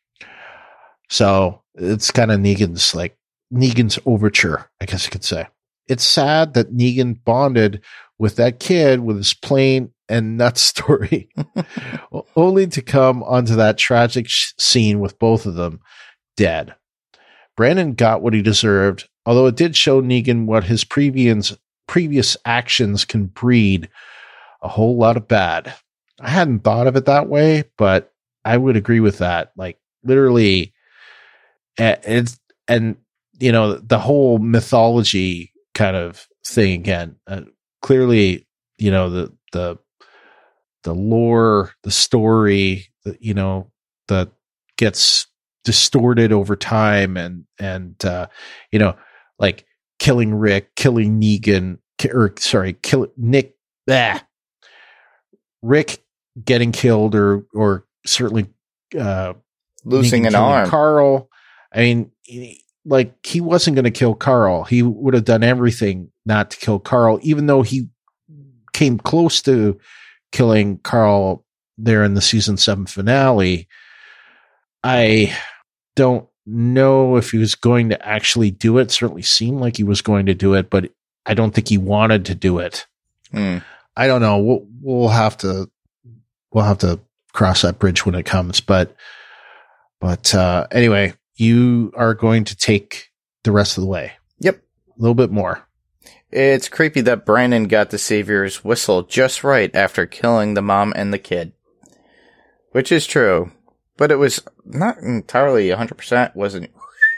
So it's kind of Negan's, like, Negan's overture, I guess you could say. It's sad that Negan bonded with that kid with his plane and nuts story, only to come onto that tragic sh- scene with both of them dead. Brandon got what he deserved, although it did show Negan what his previous previous actions can breed a whole lot of bad. I hadn't thought of it that way, but I would agree with that. Like, literally, it's, and, you know, the whole mythology kind of thing again. Uh, clearly, you know, the, the, the lore, the story, the, you know, that gets distorted over time and, and, uh, you know, like killing Rick, killing Negan, or sorry, kill Nick, bah, Rick getting killed or, or certainly, uh, losing Negan an killing arm. Carl. I mean, he, like, he wasn't going to kill Carl. He would have done everything not to kill Carl, even though he came close to killing Carl there in the season seven finale. I don't know if he was going to actually do it. Certainly seemed like he was going to do it, but I don't think he wanted to do it. Mm. I don't know. We'll, we'll have to, we'll have to cross that bridge when it comes. But, but, uh, anyway, you are going to take the rest of the way. Yep. A little bit more. It's creepy that Brandon got the Savior's whistle just right after killing the mom and the kid. Which is true. But it was not entirely one hundred percent, wasn't it?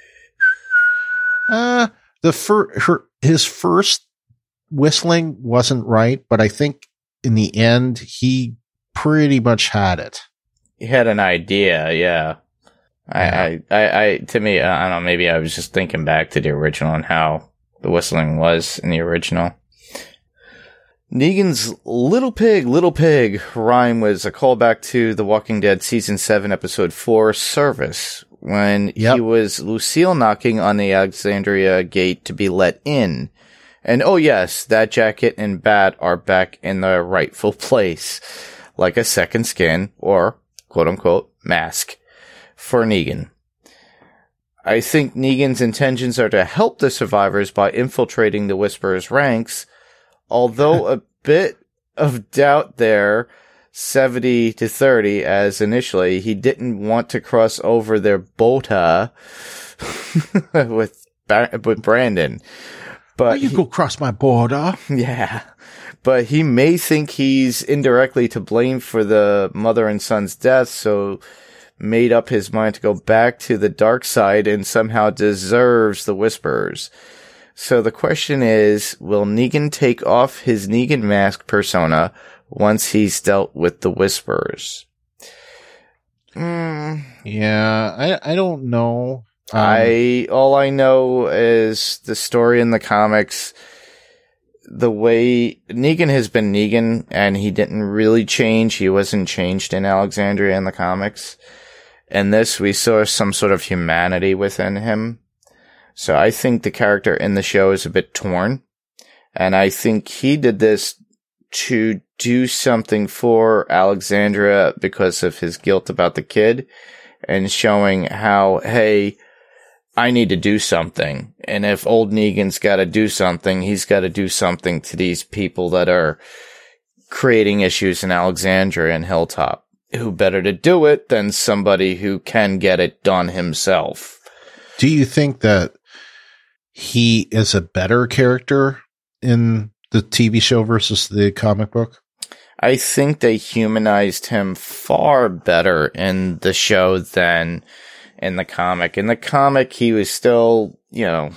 Uh, the fir- her, his first whistling wasn't right, but I think in the end, he pretty much had it. He had an idea, yeah. I, I, I, I, to me, I don't know, maybe I was just thinking back to the original and how the whistling was in the original. Negan's Little Pig, Little Pig rhyme was a callback to The Walking Dead Season seven, Episode four, Service, when yep. he was Lucille knocking on the Alexandria gate to be let in. And oh yes, that jacket and bat are back in their rightful place, like a second skin, or quote-unquote mask, for Negan. I think Negan's intentions are to help the survivors by infiltrating the Whisperers' ranks, although a bit of doubt there, seventy to thirty, as initially he didn't want to cross over their border with with Brandon. But Why you he, go cross my border? Yeah. But he may think he's indirectly to blame for the mother and son's death, so made up his mind to go back to the dark side and somehow deserves the Whisperers. So the question is, will Negan take off his Negan mask persona once he's dealt with the Whisperers? Mm. Yeah, I I don't know. Um, I all I know is the story in the comics. The way Negan has been Negan, and he didn't really change. He wasn't changed in Alexandria in the comics. In this, we saw some sort of humanity within him. So I think the character in the show is a bit torn. And I think he did this to do something for Alexandria because of his guilt about the kid, and showing how, hey, I need to do something. And if old Negan's got to do something, he's got to do something to these people that are creating issues in Alexandria and Hilltop. Who better to do it than somebody who can get it done himself? Do you think that he is a better character in the T V show versus the comic book? I think they humanized him far better in the show than in the comic. In the comic, he was still, you know,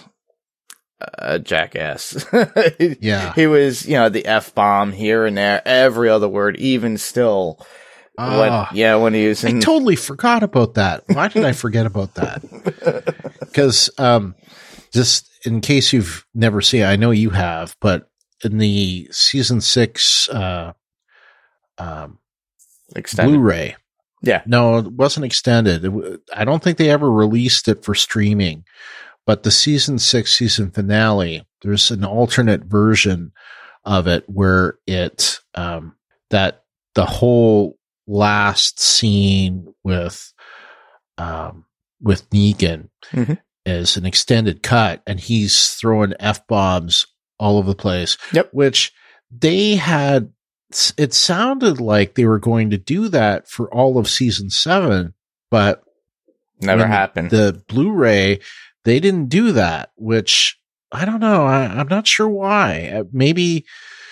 a jackass. Yeah. He was, you know, the F-bomb here and there, every other word, even still. Uh, when, yeah, when he was in... I totally forgot about that. Why did I forget about that? Because, um, just in case you've never seen it, I know you have, but in the season six, uh, um, Extended. Blu-ray. Yeah. No, it wasn't extended. It w- I don't think they ever released it for streaming, but the season six season finale, there's an alternate version of it where it, um, that the whole last scene with, um, with Negan mm-hmm. is an extended cut, and he's throwing F-bombs all over the place. Yep. Which they had, it sounded like they were going to do that for all of season seven, but never happened. The Blu-ray, they didn't do that, which I don't know. I, I'm not sure why. Maybe,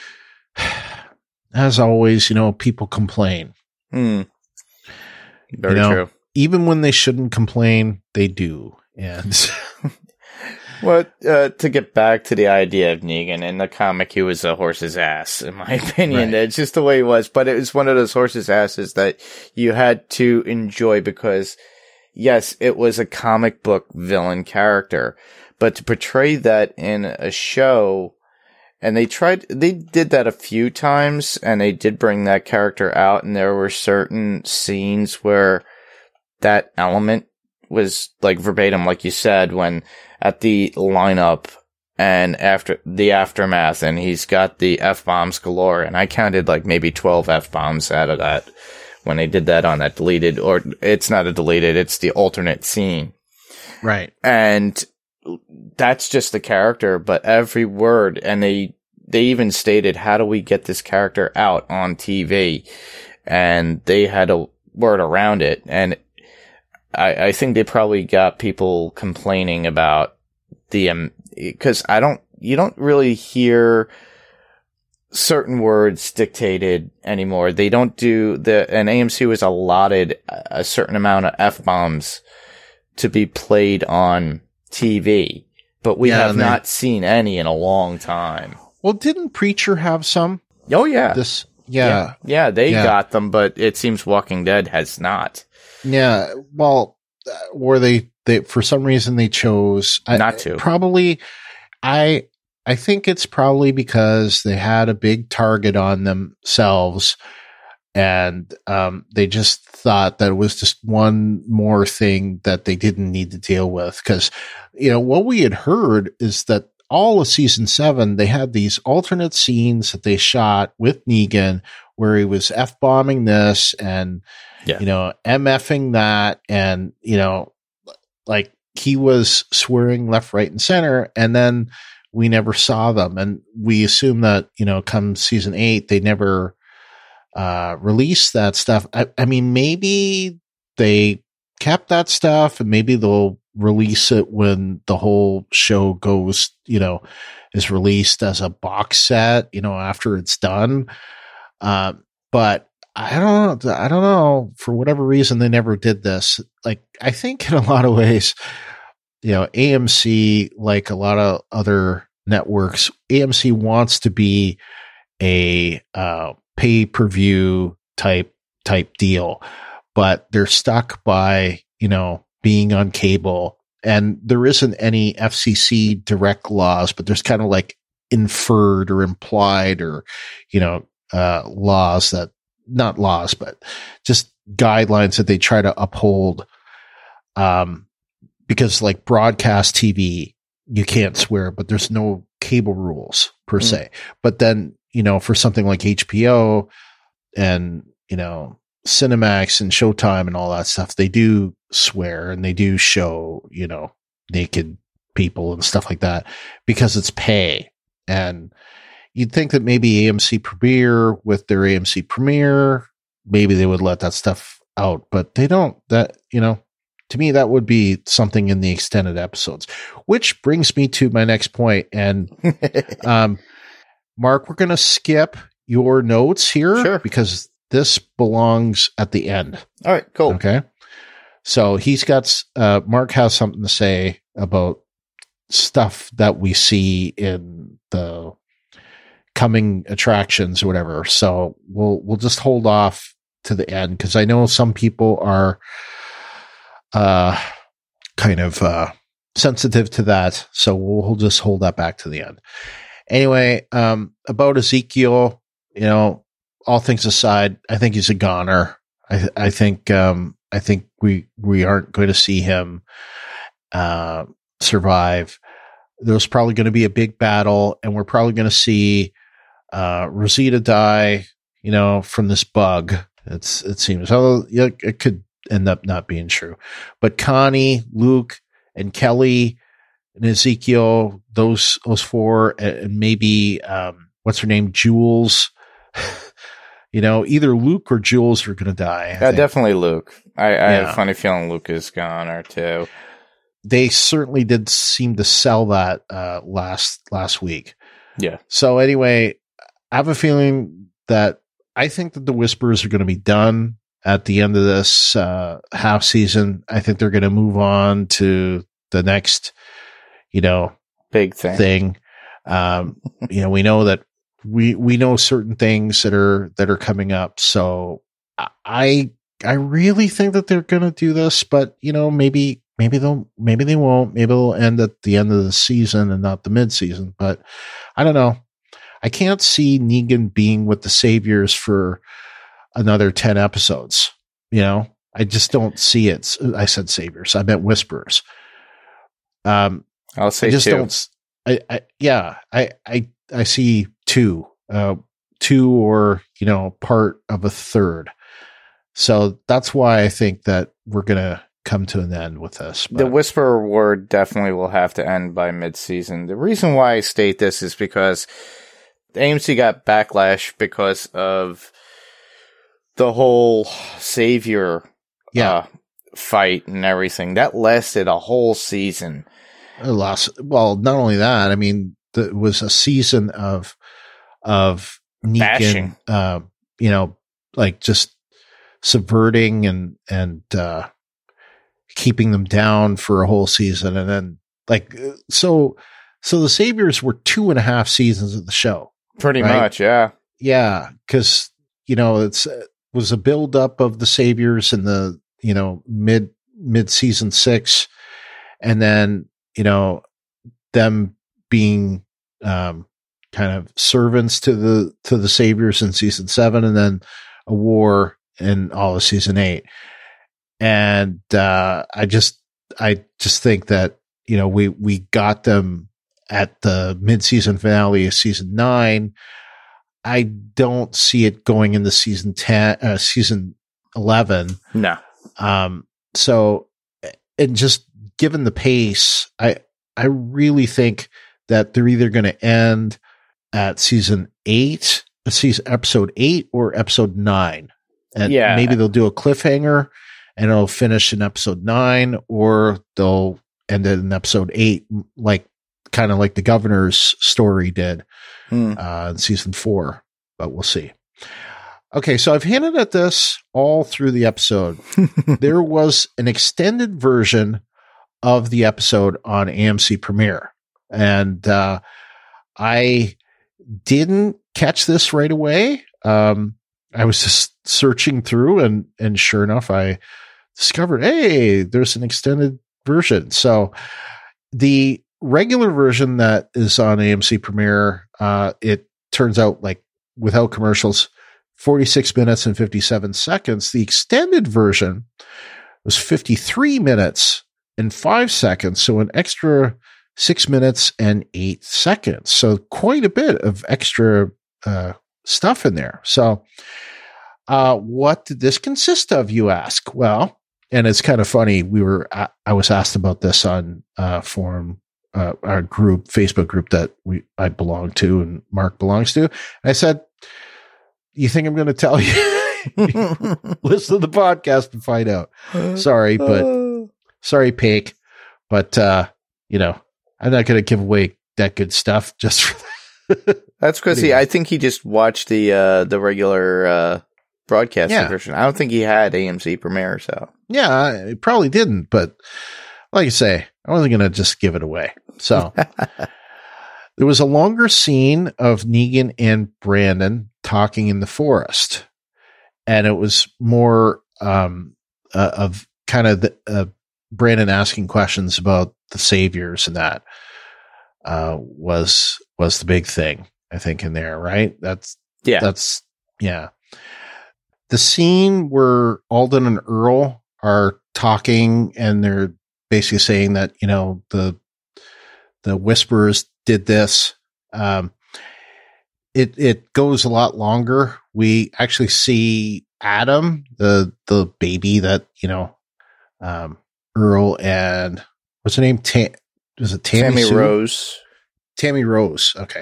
as always, you know, people complain. Hmm. Very you know, true. Even when they shouldn't complain, they do. And well, uh, to get back to the idea of Negan, in the comic, he was a horse's ass, in my opinion. Right. It's just the way he was, but it was one of those horse's asses that you had to enjoy because, yes, it was a comic book villain character, but to portray that in a show, and they tried, they did that a few times, and they did bring that character out, and there were certain scenes where that element was like verbatim, like you said, when at the lineup and after the aftermath, and he's got the F-bombs galore, and I counted like maybe twelve F-bombs out of that when they did that on that deleted, or it's not a deleted, it's the alternate scene. Right. And that's just the character, but every word, and they, they even stated, how do we get this character out on T V? And they had a word around it, and I, I think they probably got people complaining about the, um, cause I don't, you don't really hear certain words dictated anymore. They don't do the, and A M C was allotted a certain amount of F-bombs to be played on T V, but we yeah, have not they, seen any in a long time. Well, didn't Preacher have some? Oh yeah. This, yeah. Yeah, yeah they yeah. got them, but it seems Walking Dead has not. Yeah. Well, were they, they, for some reason they chose not I, to. Probably, I, I think it's probably because they had a big target on themselves and um, they just thought that it was just one more thing that they didn't need to deal with. Because, you know, what we had heard is that all of season seven, they had these alternate scenes that they shot with Negan where he was F-bombing this and, yeah. you know, MFing that. And, you know, like he was swearing left, right, and center. And then we never saw them. And we assume that, you know, come season eight, they never uh, released that stuff. I, I mean, maybe they kept that stuff and maybe they'll release it when the whole show goes, you know, is released as a box set, you know, after it's done. Uh, but I don't know. I don't know. For whatever reason, they never did this. Like, I think in a lot of ways, you know, A M C, like a lot of other networks, A M C wants to be a uh, pay-per-view type type deal, but they're stuck by, you know, being on cable. And there isn't any F C C direct laws, but there's kind of like inferred or implied or, you know, uh, laws that, not laws, but just guidelines that they try to uphold. Um, because like broadcast T V, you can't swear, but there's no cable rules per mm. se. But then, you know, for something like H B O and, you know, Cinemax and Showtime and all that stuff, they do swear and they do show, you know, naked people and stuff like that because it's pay. And you'd think that maybe A M C Premiere with their A M C Premiere, maybe they would let that stuff out, but they don't. That, you know, to me, that would be something in the extended episodes, which brings me to my next point. And, um, Mark, we're going to skip your notes here sure. because this belongs at the end. All right, cool. Okay. So he's got, uh, Mark has something to say about stuff that we see in the coming attractions or whatever. So we'll, we'll just hold off to the end because I know some people are, uh, kind of, uh, sensitive to that. So we'll, we'll just hold that back to the end. Anyway, um, about Ezekiel, you know, all things aside, I think he's a goner. I, I think, um, I think we, we aren't going to see him, uh, survive. There's probably going to be a big battle and we're probably going to see, uh, Rosita die, you know, from this bug. It's, it seems, oh, yeah, it could end up not being true, but Connie, Luke, and Kelly and Ezekiel, those, those four, and maybe, um, what's her name? Jules. You know, either Luke or Jules are going to die. I yeah, think. Definitely Luke. I, I yeah. have a funny feeling Luke is gone or too. They certainly did seem to sell that uh, last last week. Yeah. So anyway, I have a feeling that I think that the Whisperers are going to be done at the end of this uh, half season. I think they're going to move on to the next, you know, big thing. thing. Um, you know, we know that we we know certain things that are that are coming up. So I I really think that they're going to do this, but you know, maybe. Maybe they'll, maybe they won't. Maybe they'll end at the end of the season and not the mid-season. But I don't know. I can't see Negan being with the Saviors for another ten episodes. You know, I just don't see it. I said Saviors. I meant Whisperers. Um, I'll say I just two. don't. I, I yeah. I I I see two, uh, two, or you know, part of a third. So that's why I think that we're gonna come to an end with this. But. The Whisperer War definitely will have to end by mid-season. The reason why I state this is because the A M C got backlash because of the whole Savior yeah. uh, fight and everything. That lasted a whole season. It lost, well, not only that, I mean, the, it was a season of of Negan, Bashing. uh, you know, like just subverting and, and, uh, keeping them down for a whole season. And then like, so, so the Saviors were two and a half seasons of the show. Pretty right? much. Yeah. Yeah. Cause, you know, it's, it was a build up of the Saviors in the, you know, mid, mid season six. And then, you know, them being, um, kind of servants to the, to the Saviors in season seven, and then a war in all of season eight. And, uh, I just, I just think that, you know, we, we got them at the mid-season finale of season nine. I don't see it going into season ten, uh, season eleven. No. Um, so, and just given the pace, I, I really think that they're either going to end at season eight, season episode eight or episode nine. And Yeah. maybe they'll do a cliffhanger and it'll finish in episode nine, or they'll end it in episode eight, like kind of like the Governor's story did Hmm. uh, in season four, but we'll see. Okay. So I've hinted at this all through the episode. There was an extended version of the episode on A M C Premiere. And, uh, I didn't catch this right away. Um, I was just searching through and, and sure enough, I discovered, hey, there's an extended version. So the regular version that is on A M C Premiere, uh, it turns out like without commercials, forty-six minutes and fifty-seven seconds. The extended version was fifty-three minutes and five seconds. So an extra six minutes and eight seconds. So quite a bit of extra, uh, stuff in there. So, uh, what did this consist of, you ask? Well, and it's kind of funny. We were, I, I was asked about this on, uh, forum, uh, our group, Facebook group that we, I belong to and Mark belongs to. I said, you think I'm going to tell you? Listen to the podcast and find out. Sorry, but sorry, Pake, but, uh, you know, I'm not going to give away that good stuff just for that. That's because he, I think he just watched the, uh, the regular, uh, broadcasting Yeah. version. I don't think he had A M C Premiere, so. Yeah, it probably didn't, but like I say, I wasn't going to just give it away. So there was a longer scene of Negan and Brandon talking in the forest, and it was more um, uh, of kind of the, uh, Brandon asking questions about the Saviors, and that uh, was was the big thing, I think, in there, right? That's Yeah. that's yeah. The scene where Alden and Earl are talking and they're basically saying that, you know, the, the Whisperers did this. Um, it, it goes a lot longer. We actually see Adam, the, the baby that, you know, um, Earl and what's her name? Ta- was it Tammy, Tammy Sue? Rose. Tammy Rose. Okay.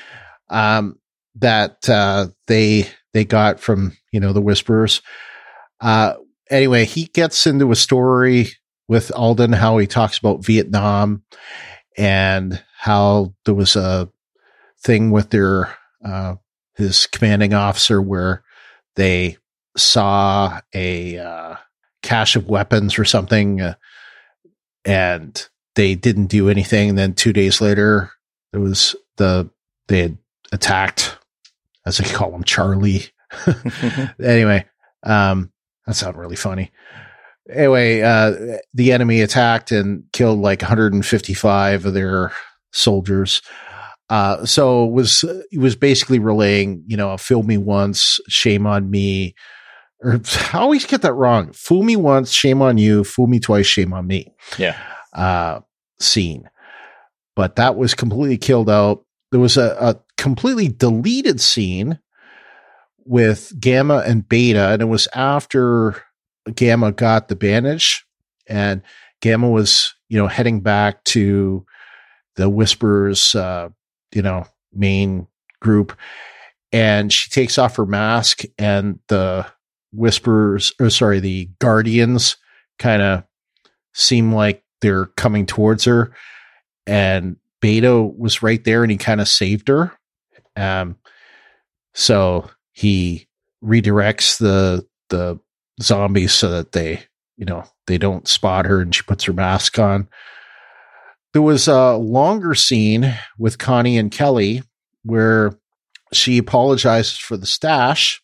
Um, that, uh, they, they got from, you know, the Whisperers. Uh, anyway, he gets into a story with Alden, how he talks about Vietnam and how there was a thing with their, uh, his commanding officer where they saw a, uh, cache of weapons or something, uh, and they didn't do anything. And then two days later, there was the, they had attacked, as they call him, Charlie. Anyway, um, that's not really funny. Anyway, uh, the enemy attacked and killed like one hundred fifty-five of their soldiers. Uh, so it was, it was basically relaying, you know, fool me once, shame on me. Or I always get that wrong. Fool me once, shame on you. Fool me twice, shame on me. Yeah. Uh, scene. But that was completely killed out. There was a, a completely deleted scene with Gamma and Beta, and it was after Gamma got the bandage, and Gamma was, you know, heading back to the Whisperers, uh, you know, main group, and she takes off her mask, and the Whisperers, or sorry, the Guardians kind of seem like they're coming towards her, and Beta was right there, and he kind of saved her. Um, So he redirects the the zombies so that they, you know, they don't spot her, and she puts her mask on. There was a longer scene with Connie and Kelly where she apologizes for the stash.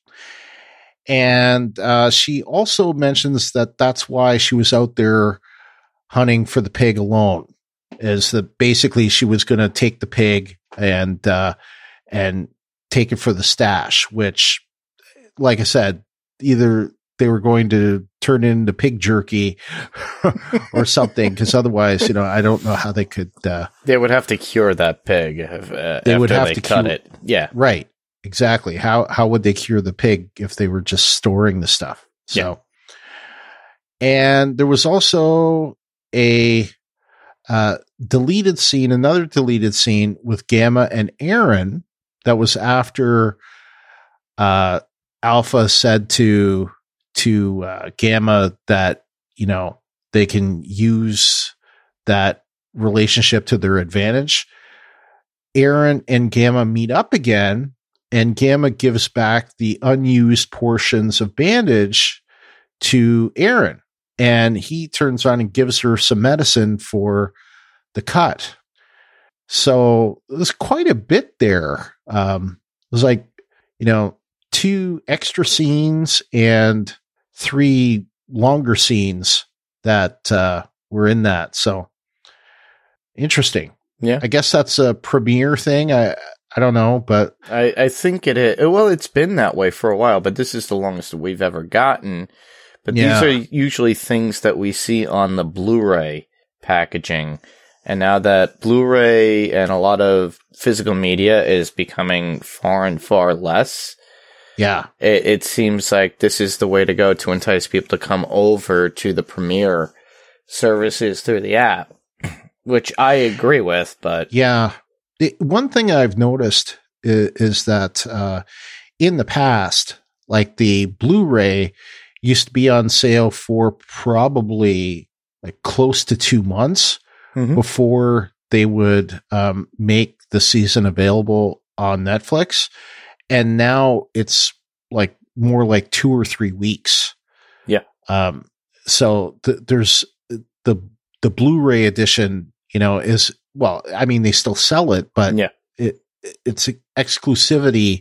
And uh, she also mentions that that's why she was out there hunting for the pig alone, is that basically she was going to take the pig and uh, and take it for the stash, which, like I said, either they were going to turn it into pig jerky or something, because otherwise, you know, I don't know how they could. Uh, they would have to cure that pig if, uh, they after would have they to cut cure, it. Yeah, right. Exactly. How how would they cure the pig if they were just storing the stuff? So, yeah. And there was also a uh, deleted scene, another deleted scene with Gamma and Aaron. That was after uh, Alpha said to to uh, Gamma that, you know, they can use that relationship to their advantage. Aaron and Gamma meet up again. And Gamma gives back the unused portions of bandage to Aaron. And he turns around and gives her some medicine for the cut. So there's quite a bit there. Um, it was like, you know, two extra scenes and three longer scenes that uh, were in that. So interesting. Yeah. I guess that's a premiere thing. I I don't know, but I, I think it is. Well, it's been that way for a while, but this is the longest we've ever gotten. But yeah. These are usually things that we see on the Blu-ray packaging. And now that Blu-ray and a lot of physical media is becoming far and far less, yeah, it, it seems like this is the way to go to entice people to come over to the premiere services through the app, which I agree with, but yeah. The, one thing I've noticed is, is that uh, in the past, like the Blu-ray used to be on sale for probably like close to two months mm-hmm. before they would um, make the season available on Netflix. And now it's like more like two or three weeks. Yeah. Um, so th- there's the, the Blu-ray edition, you know, is, well, I mean, they still sell it, but yeah. it, its exclusivity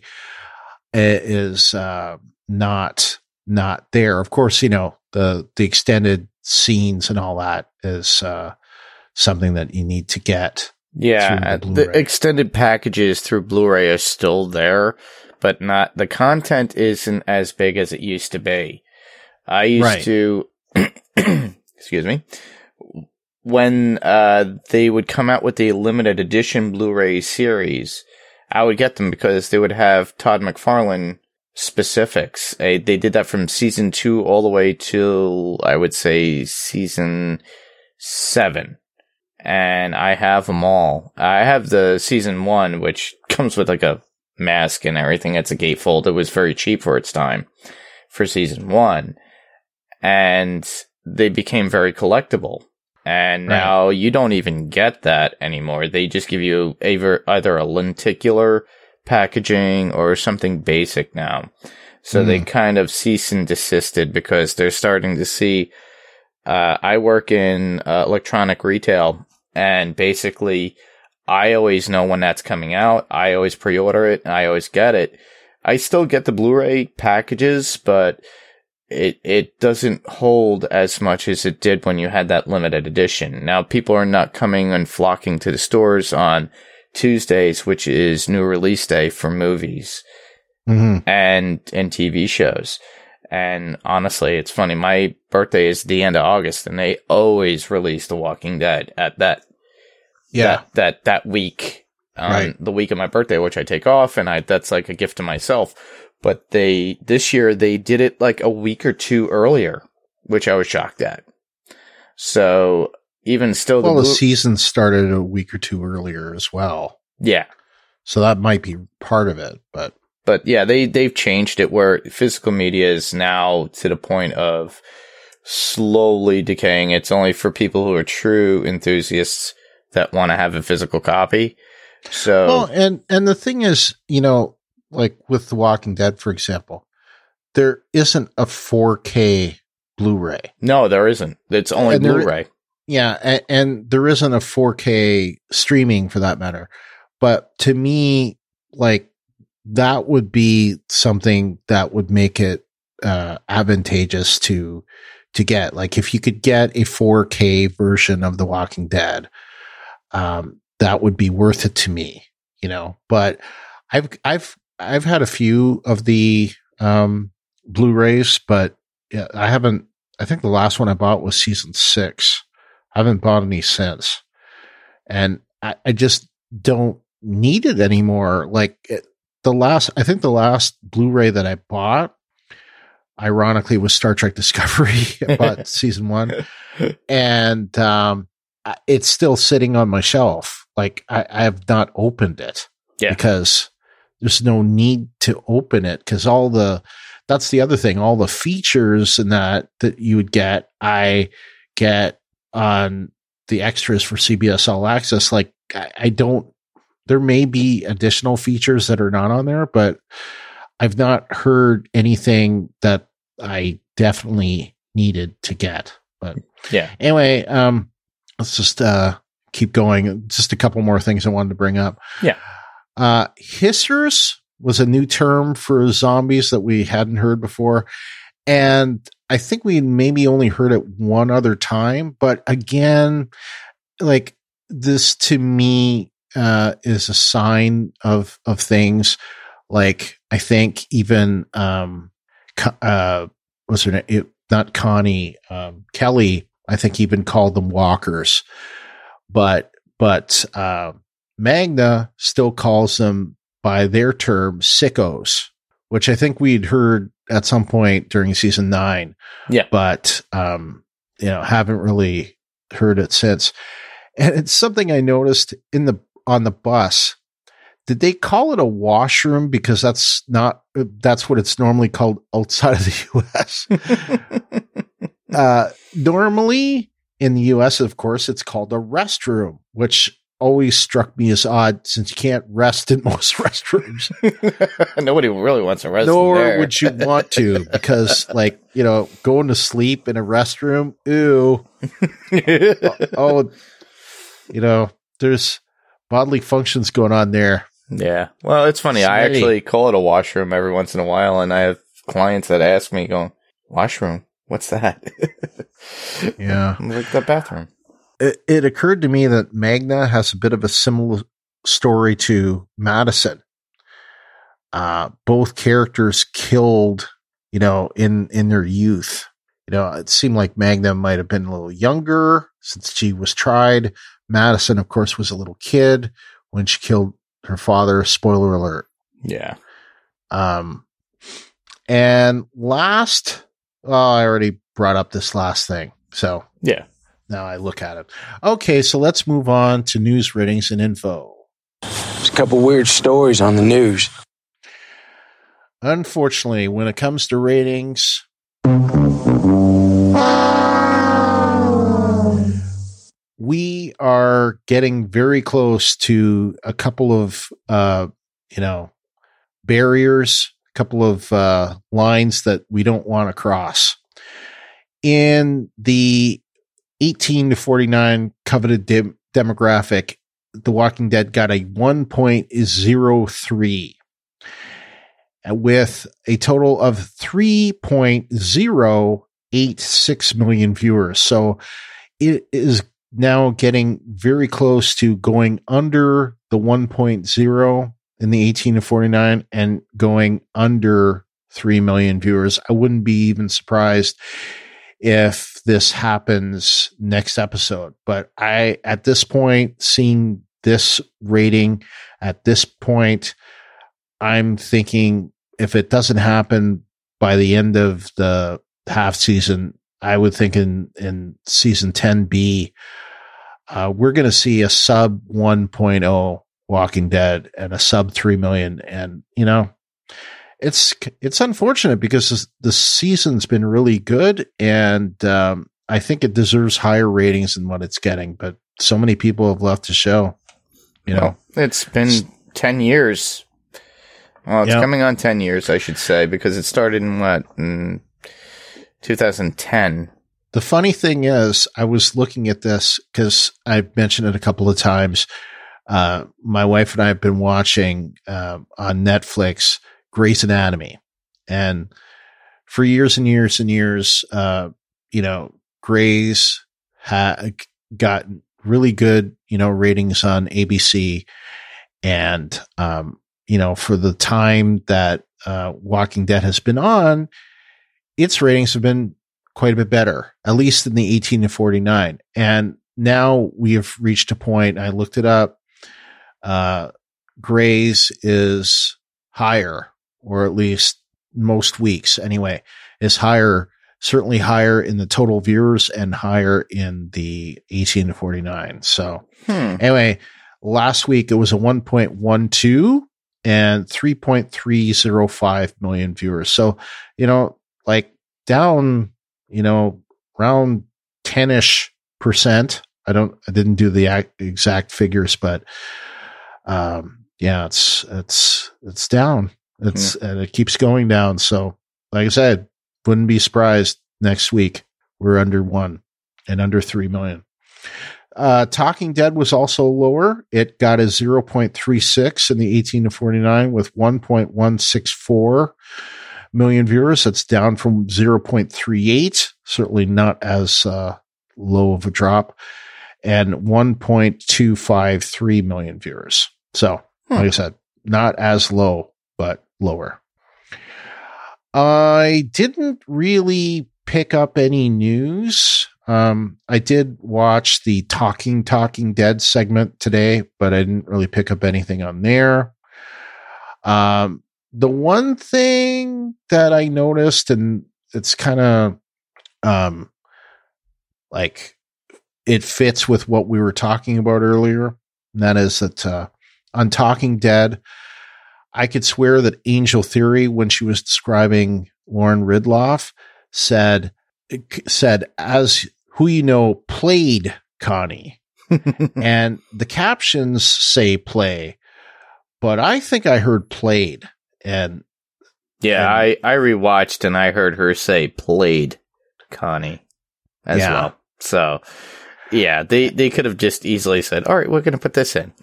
is uh, not not there. Of course, you know, the the extended scenes and all that is uh, something that you need to get. Yeah, the, the extended packages through Blu-ray are still there, but not the content isn't as big as it used to be. I used right. to, excuse me. When uh, they would come out with the limited edition Blu-ray series, I would get them because they would have Todd McFarlane specifics. Uh, they did that from season two all the way to, I would say, season seven. And I have them all. I have the season one, which comes with like a mask and everything. It's a gatefold. It was very cheap for its time for season one. And they became very collectible. And now right. you don't even get that anymore. They just give you either, either a lenticular packaging or something basic now. So mm. they kind of cease and desisted because they're starting to see, uh, I work in uh, electronic retail, and basically I always know when that's coming out. I always pre-order it and I always get it. I still get the Blu-ray packages, but It it doesn't hold as much as it did when you had that limited edition. Now, people are not coming and flocking to the stores on Tuesdays, which is new release day for movies mm-hmm. and and T V shows. And honestly, it's funny. My birthday is the end of August, and they always release The Walking Dead at that yeah that that, that week, um, right. the week of my birthday, which I take off, and I that's like a gift to myself. But they, this year, they did it like a week or two earlier, which I was shocked at. So even still, well, the, the blue- season started a week or two earlier as well. Yeah. So that might be part of it, but. But yeah, they, they've changed it where physical media is now to the point of slowly decaying. It's only for people who are true enthusiasts that want to have a physical copy. So. Well, and, and the thing is, you know, like with The Walking Dead, for example, there isn't a four K Blu-ray. No, there isn't. It's only And there- Blu-ray. Yeah, and, and there isn't a four K streaming for that matter. But to me, like, that would be something that would make it uh, advantageous to to get. Like, if you could get a four K version of The Walking Dead, um, that would be worth it to me, you know. But I've I've I've had a few of the um, Blu-rays, but yeah, I haven't. I think the last one I bought was season six. I haven't bought any since, and I, I just don't need it anymore. Like it, the last, I think the last Blu-ray that I bought, ironically, was Star Trek Discovery. I bought season one, and um, it's still sitting on my shelf. Like I, I have not opened it Yeah. because there's no need to open it because all the that's the other thing. All the features and that that you would get, I get on the extras for C B S All Access. Like I, I don't. There may be additional features that are not on there, but I've not heard anything that I definitely needed to get. But Yeah. anyway, um, let's just uh, keep going. Just a couple more things I wanted to bring up. Yeah. Uh, hissers was a new term for zombies that we hadn't heard before. And I think we maybe only heard it one other time. But again, like this to me uh, is a sign of, of things. Like I think even, um, uh, what's her name? It, not Connie, um, Kelly, I think even called them walkers, but, but, uh, Magna still calls them by their term sickos, which I think we'd heard at some point during season nine. Yeah. But, um, you know, haven't really heard it since. And it's something I noticed in the, on the bus. Did they call it a washroom? Because that's not, that's what it's normally called outside of the U S. uh, normally in the U S, of course, it's called a restroom, which always struck me as odd since you can't rest in most restrooms. Nobody really wants to rest Nor there. would you want to, because like, you know, going to sleep in a restroom, ew. oh, you know, there's bodily functions going on there. Yeah. Well, it's funny. I Smelly. actually call it a washroom every once in a while, and I have clients that ask me, going, washroom? What's that? Yeah. I'm like, the bathroom. It, it occurred to me that Magna has a bit of a similar story to Madison. Uh, both characters killed, you know, in, in their youth. You know, it seemed like Magna might have been a little younger since she was tried. Madison, of course, was a little kid when she killed her father. Spoiler alert. Yeah. Um, and last, oh, I already brought up this last thing. So Yeah. now I look at it. Okay. So let's move on to news ratings and info. There's a couple weird stories on the news. Unfortunately, when it comes to ratings, we are getting very close to a couple of, uh, you know, barriers, a couple of uh, lines that we don't want to cross. In the eighteen to forty-nine coveted de- demographic, The Walking Dead got a one point oh three with a total of three point oh eight six million viewers. So it is now getting very close to going under the one point oh in the eighteen to forty-nine and going under three million viewers. I wouldn't be even surprised if this happens next episode. But I, at this point, seeing this rating at this point, I'm thinking if it doesn't happen by the end of the half season, I would think in, in season ten B, uh, we're going to see a sub one point oh Walking Dead and a sub three million. And, you know, it's, it's unfortunate because the season's been really good. And, um, I think it deserves higher ratings than what it's getting, but so many people have left the show, you know. Well, it's been ten years. Well, it's Yep. coming on ten years, I should say, because it started in what? In two thousand ten. The funny thing is, I was looking at this because I've mentioned it a couple of times. Uh, my wife and I have been watching uh, on Netflix Grey's Anatomy. And for years and years and years, uh, you know, Grey's ha- got really good, you know, ratings on A B C. And, um, you know, for the time that uh, Walking Dead has been on, its ratings have been quite a bit better, at least in the eighteen to forty-nine. And now we have reached a point, I looked it up, uh, Grey's is higher, or at least most weeks anyway, is higher, certainly higher in the total viewers and higher in the eighteen to forty-nine. So Hmm. anyway, last week it was a one point one two and three point three oh five million viewers. So, you know, like down, you know, around ten-ish percent. I don't, I didn't do the ac- exact figures, but, um, yeah, it's, it's, it's down. It's, and it keeps going down. So like I said, wouldn't be surprised next week we're under one and under three million. Uh, Talking Dead was also lower. It got a zero point three six in the eighteen to forty-nine with one point one six four million viewers. That's down from zero point three eight, certainly not as uh, low of a drop, and one point two five three million viewers. So, hmm. like I said, not as low, but lower. I didn't really pick up any news. Um, I did watch the Talking Talking Dead segment today, but I didn't really pick up anything on there. Um, the one thing that I noticed, and it's kind of, um, like it fits with what we were talking about earlier, and that is that, uh, on Talking Dead, I could swear that Angel Theory, when she was describing Lauren Ridloff, said, said, as who you know played Connie. And the captions say play, but I think I heard played. And yeah, and, I, I rewatched and I heard her say played Connie as yeah. well. So yeah, they, they could have just easily said, all right, we're going to put this in.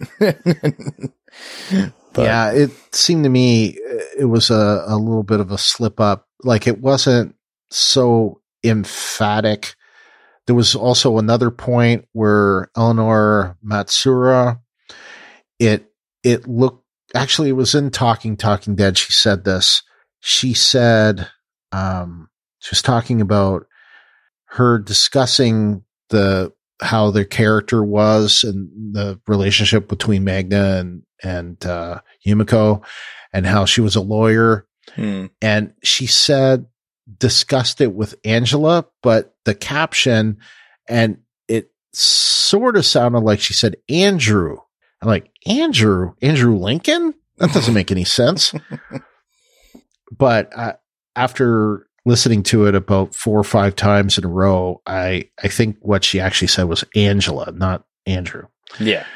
But, yeah, it seemed to me it was a, a little bit of a slip up. Like it wasn't so emphatic. There was also another point where Eleanor Matsuura, it, it looked, actually it was in Talking, Talking Dead. She said this, she said, um, she was talking about her discussing the, how their character was and the relationship between Magna and, and, uh, Yumiko, and how she was a lawyer. Hmm. And she said, discussed it with Angela, but the caption, and it sort of sounded like she said Andrew. I'm like, Andrew, Andrew Lincoln? That doesn't make any sense. But uh, after listening to it about four or five times in a row, I, I think what she actually said was Angela, not Andrew. Yeah.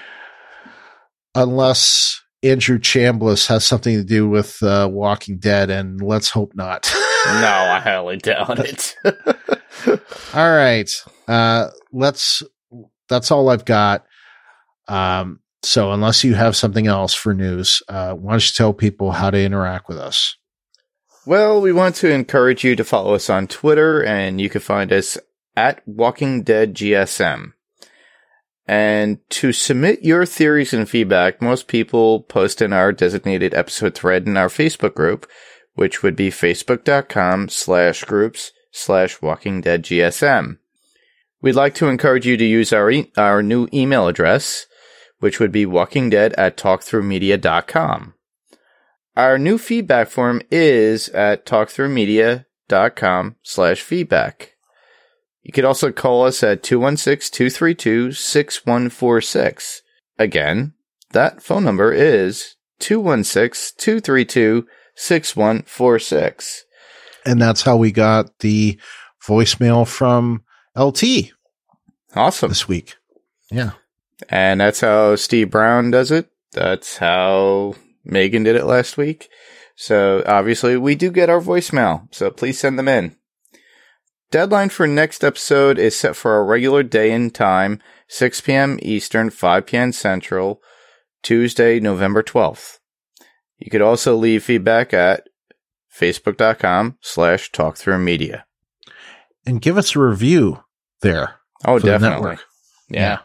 Unless Andrew Chambliss has something to do with uh, Walking Dead, and let's hope not. No, I highly doubt it. All right. Uh, let's, that's all I've got. Um, so unless you have something else for news, uh, why don't you tell people how to interact with us? Well, we want to encourage you to follow us on Twitter, and you can find us at Walking Dead G S M. And to submit your theories and feedback, most people post in our designated episode thread in our Facebook group, which would be facebook.com slash groups slash Walking Dead G S M. We'd like to encourage you to use our e- our new email address, which would be walkingdead at talkthroughmedia.com. Our new feedback form is at talkthroughmedia.com slash feedback. You could also call us at two one six, two three two, six one four six. Again, that phone number is two one six, two three two, six one four six. And that's how we got the voicemail from L T. Awesome. This week. Yeah. And that's how Steve Brown does it. That's how Megan did it last week. So obviously we do get our voicemail, so please send them in. Deadline for next episode is set for our regular day and time, six p.m. Eastern, five p.m. Central, Tuesday, November twelfth. You could also leave feedback at facebook.com slash talkthroughmedia. And give us a review there. Oh, for the definitely. network. Yeah. Yeah.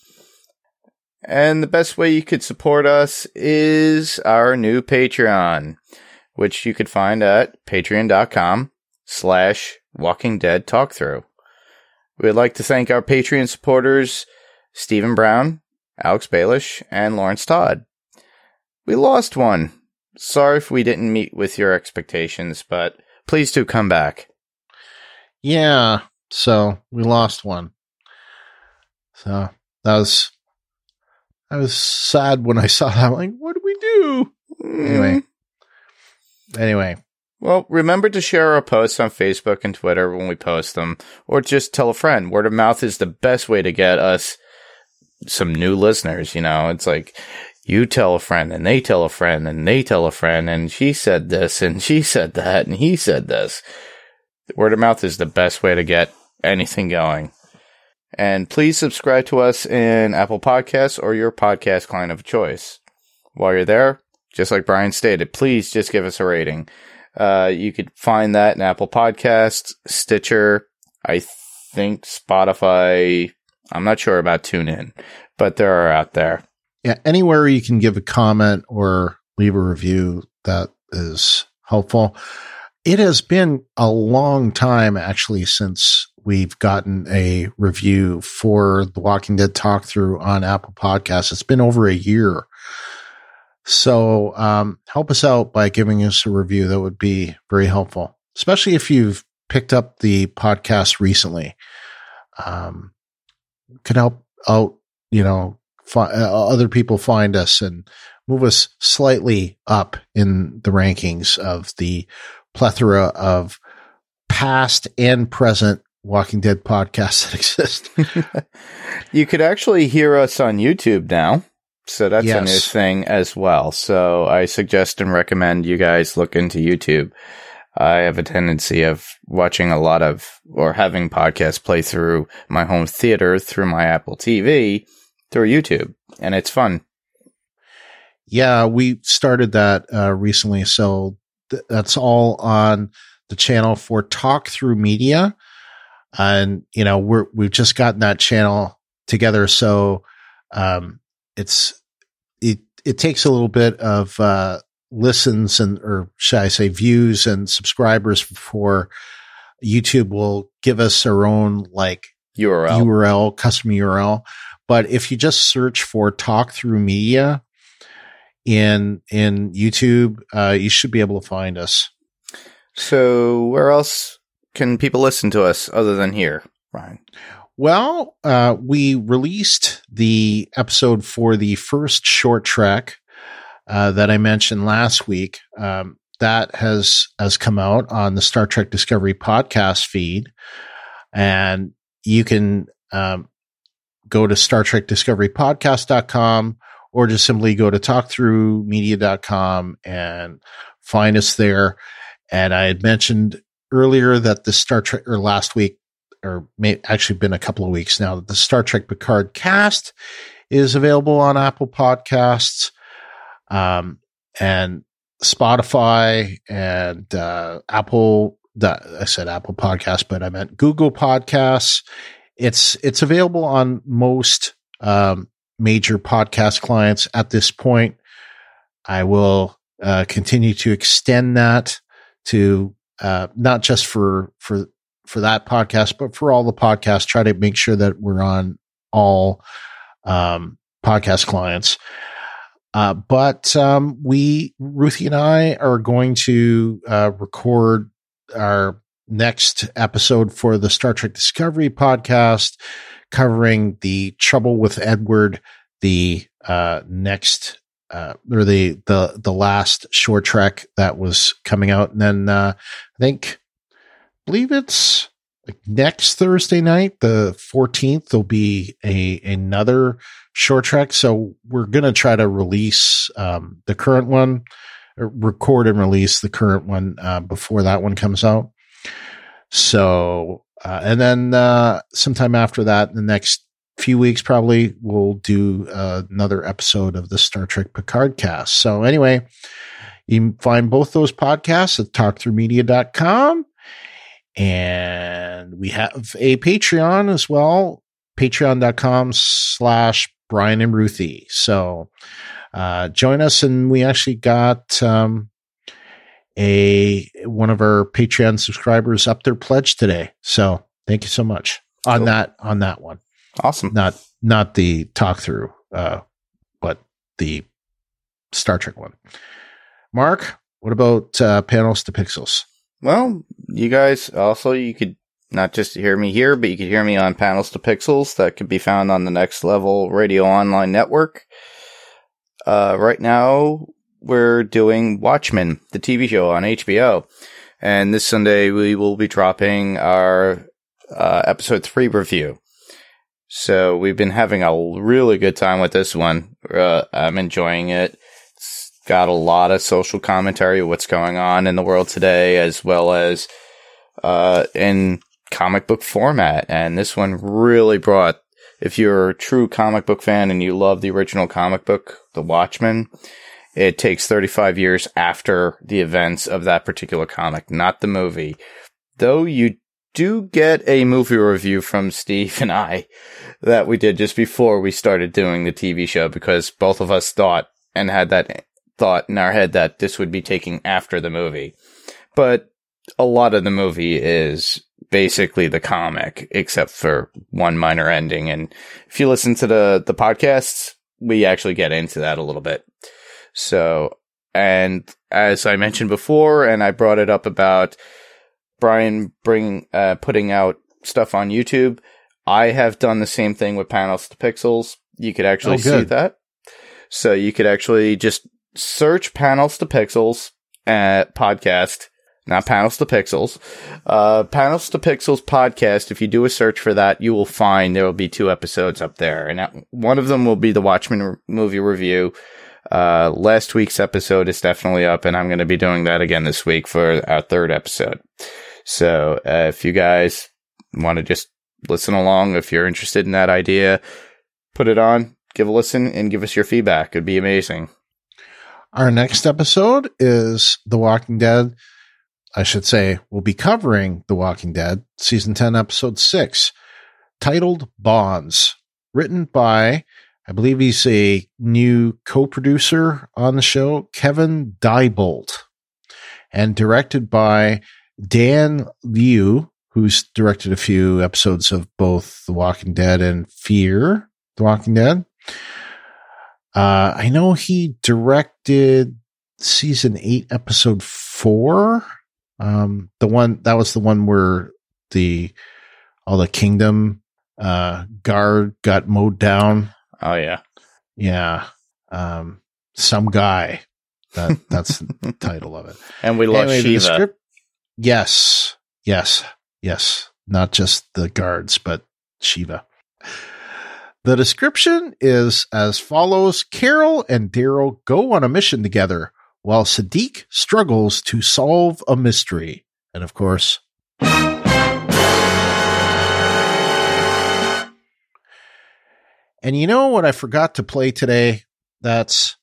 And the best way you could support us is our new Patreon, which you could find at patreon.com slash Walking Dead Talkthrough. We'd like to thank our Patreon supporters, Stephen Brown, Alex Baelish, and Lawrence Todd. We lost one. Sorry if we didn't meet with your expectations, but please do come back. Yeah. So we lost one. So that was, I was sad when I saw that. I'm like, what do we do? Mm. Anyway. Anyway. Well, remember to share our posts on Facebook and Twitter when we post them, or just tell a friend. Word of mouth is the best way to get us some new listeners. You know, it's like you tell a friend and they tell a friend and they tell a friend and she said this and she said that and he said this. Word of mouth is the best way to get anything going. And please subscribe to us in Apple Podcasts or your podcast client of choice. While you're there, just like Brian stated, please just give us a rating. Uh, you could find that in Apple Podcasts, Stitcher, I think Spotify. I'm not sure about TuneIn, but they're out there. Yeah, anywhere you can give a comment or leave a review, that is helpful. It has been a long time, actually, since we've gotten a review for The Walking Dead Talkthrough on Apple Podcasts. It's been over a year. So um, help us out by giving us a review. That would be very helpful, especially if you've picked up the podcast recently. Um, could help out, you know, fi- uh, other people find us and move us slightly up in the rankings of the plethora of past and present Walking Dead podcasts that exist. You could actually hear us on YouTube now. So that's yes. a new thing as well. So I suggest and recommend you guys look into YouTube. I have a tendency of watching a lot of, or having podcasts play through my home theater through my Apple T V through YouTube, and it's fun. Yeah, we started that uh, recently. So th- that's all on the channel for Talk Through Media. And, you know, we're, we've just gotten that channel together. So, um, it's, it, it takes a little bit of, uh, listens and, or should I say views and subscribers before YouTube will give us our own like U R L, U R L, custom U R L. But if you just search for Talk Through Media in, in YouTube, uh, you should be able to find us. So where else can people listen to us other than here, Ryan? Well, uh, we released the episode for the first short trek uh, that I mentioned last week. Um, that has has come out on the Star Trek Discovery podcast feed, and you can um, go to Star Trek Discovery Podcast dot com or just simply go to talk through media dot com and find us there. And I had mentioned earlier that the Star Trek, or last week, or may actually been a couple of weeks now, that the Star Trek Picard cast is available on Apple Podcasts, um, and Spotify and, uh, Apple, I said Apple Podcasts, but I meant Google Podcasts. It's, it's available on most, um, major podcast clients at this point. I will, uh, continue to extend that to, uh, not just for, for, for that podcast, but for all the podcasts, try to make sure that we're on all, um, podcast clients. Uh, but, um, we, Ruthie and I are going to, uh, record our next episode for the Star Trek Discovery podcast, covering the Trouble with Edward, the, uh, next, uh, or the, the, the last short trek that was coming out. And then, uh, I think, I believe it's like next Thursday night, the fourteenth, there'll be a, another short trek. So we're going to try to release, um, the current one record and release the current one uh, before that one comes out. So, uh, and then uh, sometime after that, in the next few weeks, probably we'll do uh, another episode of the Star Trek Picard cast. So anyway, you can find both those podcasts at talk through media dot com. And we have a Patreon as well, patreon.com slash Brian and Ruthie. So uh, join us. And we actually got um, a one of our Patreon subscribers up their pledge today. So thank you so much on cool. that on that one. Awesome. Not not the talk through, uh, but the Star Trek one. Mark, what about uh, Panels to Pixels? Well, you guys also, you could not just hear me here, but you could hear me on Panels to Pixels. That could be found on the Next Level Radio Online Network. Uh, right now, we're doing Watchmen, the T V show on H B O. And this Sunday, we will be dropping our uh, episode three review. So we've been having a really good time with this one. Uh, I'm enjoying it. Got a lot of social commentary of what's going on in the world today, as well as uh, in comic book format. And this one really brought, if you're a true comic book fan and you love the original comic book, The Watchmen, it takes thirty-five years after the events of that particular comic, not the movie. Though you do get a movie review from Steve and I that we did just before we started doing the T V show, because both of us thought and had that thought in our head that this would be taking after the movie. But a lot of the movie is basically the comic, except for one minor ending. And if you listen to the, the podcasts, we actually get into that a little bit. So, and as I mentioned before, and I brought it up about Brian bringing, uh, putting out stuff on YouTube, I have done the same thing with Panels to Pixels. You could actually oh, see that. So you could actually just search Panels to Pixels at podcast, not Panels to Pixels. Uh, Panels to Pixels podcast. If you do a search for that, you will find there will be two episodes up there. And that, one of them will be the Watchmen re- movie review. Uh, last week's episode is definitely up, and I'm going to be doing that again this week for our third episode. So, uh, if you guys want to just listen along, if you're interested in that idea, put it on, give a listen, and give us your feedback. It'd be amazing. Our next episode is The Walking Dead. I should say we'll be covering The Walking Dead, Season ten, Episode six, titled Bonds, written by, I believe he's a new co-producer on the show, Kevin Diebold, and directed by Dan Liu, who's directed a few episodes of both The Walking Dead and Fear The Walking Dead. Uh, I know he directed season eight, episode four. Um, the one that was the one where the all the Kingdom uh, guard got mowed down. Oh yeah, yeah. Um, some guy. That that's the title of it. And we lost anyway, Shiva. Script, yes, yes, yes. Not just the guards, but Shiva. The description is as follows. Carol and Daryl go on a mission together while Sadiq struggles to solve a mystery. And of course, and you know what I forgot to play today? That's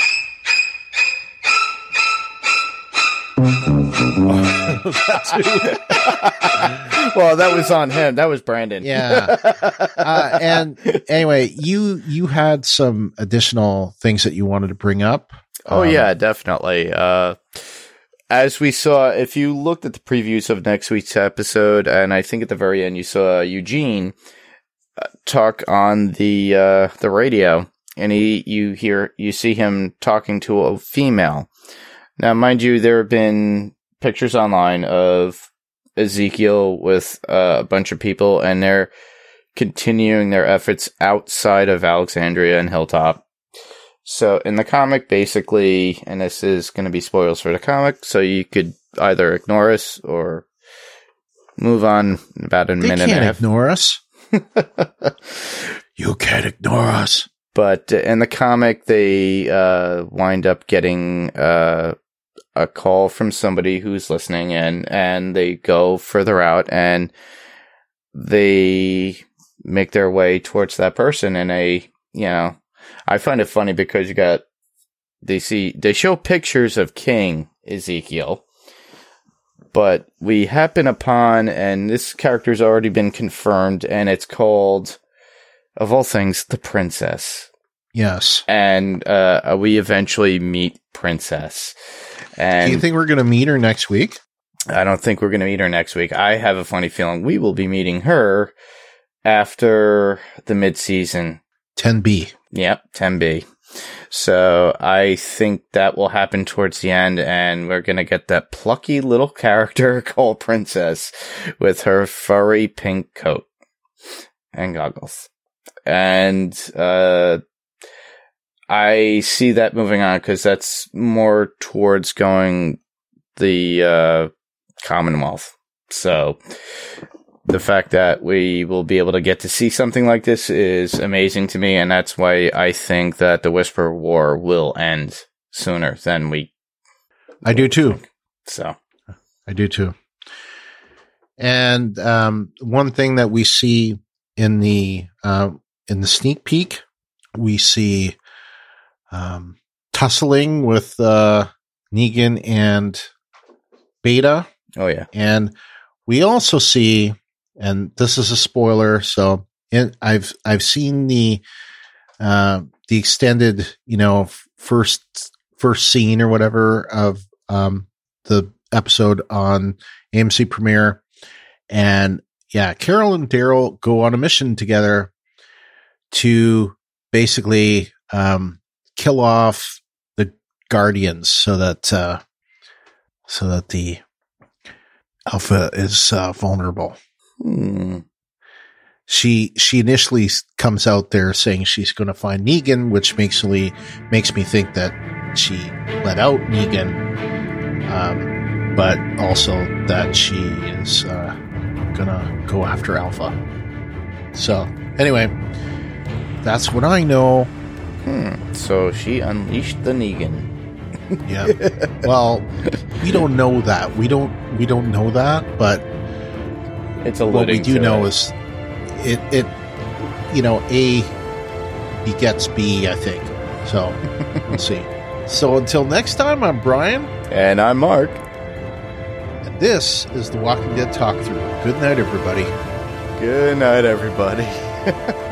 well, that was on him. That was Brandon. Yeah. Uh, and anyway, you you had some additional things that you wanted to bring up. Oh, um, yeah, definitely. Uh, as we saw, if you looked at the previews of next week's episode, and I think at the very end you saw Eugene uh, talk on the uh, the radio, and he you hear you see him talking to a female. Now, mind you, there have been pictures online of Ezekiel with uh, a bunch of people, and they're continuing their efforts outside of Alexandria and Hilltop. So in the comic, basically, and this is going to be spoilers for the comic, so you could either ignore us or move on about a they minute and a half. Can't ignore us. You can't ignore us. But in the comic, they uh, wind up getting uh, a call from somebody who's listening in, and they go further out and they make their way towards that person in a, you know, I find it funny because you got, they see, they show pictures of King Ezekiel, but we happen upon, and this character's already been confirmed, and it's called, of all things, the Princess. Yes. And uh, we eventually meet Princess. And do you think we're going to meet her next week? I don't think we're going to meet her next week. I have a funny feeling we will be meeting her after the mid-season. ten B. Yep, ten B. So I think that will happen towards the end, and we're going to get that plucky little character called Princess with her furry pink coat and goggles. And uh, I see that moving on because that's more towards going the uh, Commonwealth. So the fact that we will be able to get to see something like this is amazing to me, and that's why I think that the Whisper War will end sooner than we... I do too. So. I do too. And um, one thing that we see in the uh, in the sneak peek, we see um, tussling with uh, Negan and Beta. Oh, yeah. And we also see... And this is a spoiler, so it, I've I've seen the uh, the extended, you know, first first scene or whatever of um, the episode on A M C Premiere, and yeah, Carol and Daryl go on a mission together to basically um, kill off the Guardians, so that uh, so that the Alpha is uh, vulnerable. Hmm. She she initially comes out there saying she's going to find Negan, which makes me makes me think that she let out Negan, um, but also that she is uh, gonna go after Alpha. So anyway, that's what I know. Hmm. So she unleashed the Negan. Yeah. Well, we don't know that. We don't we don't know that, but. It's a what we do know it. is it, it, you know, A begets B, I think. So, we'll see. So, until next time, I'm Brian. And I'm Mark. And this is the Walking Dead Talk Through. Good night, everybody. Good night, everybody.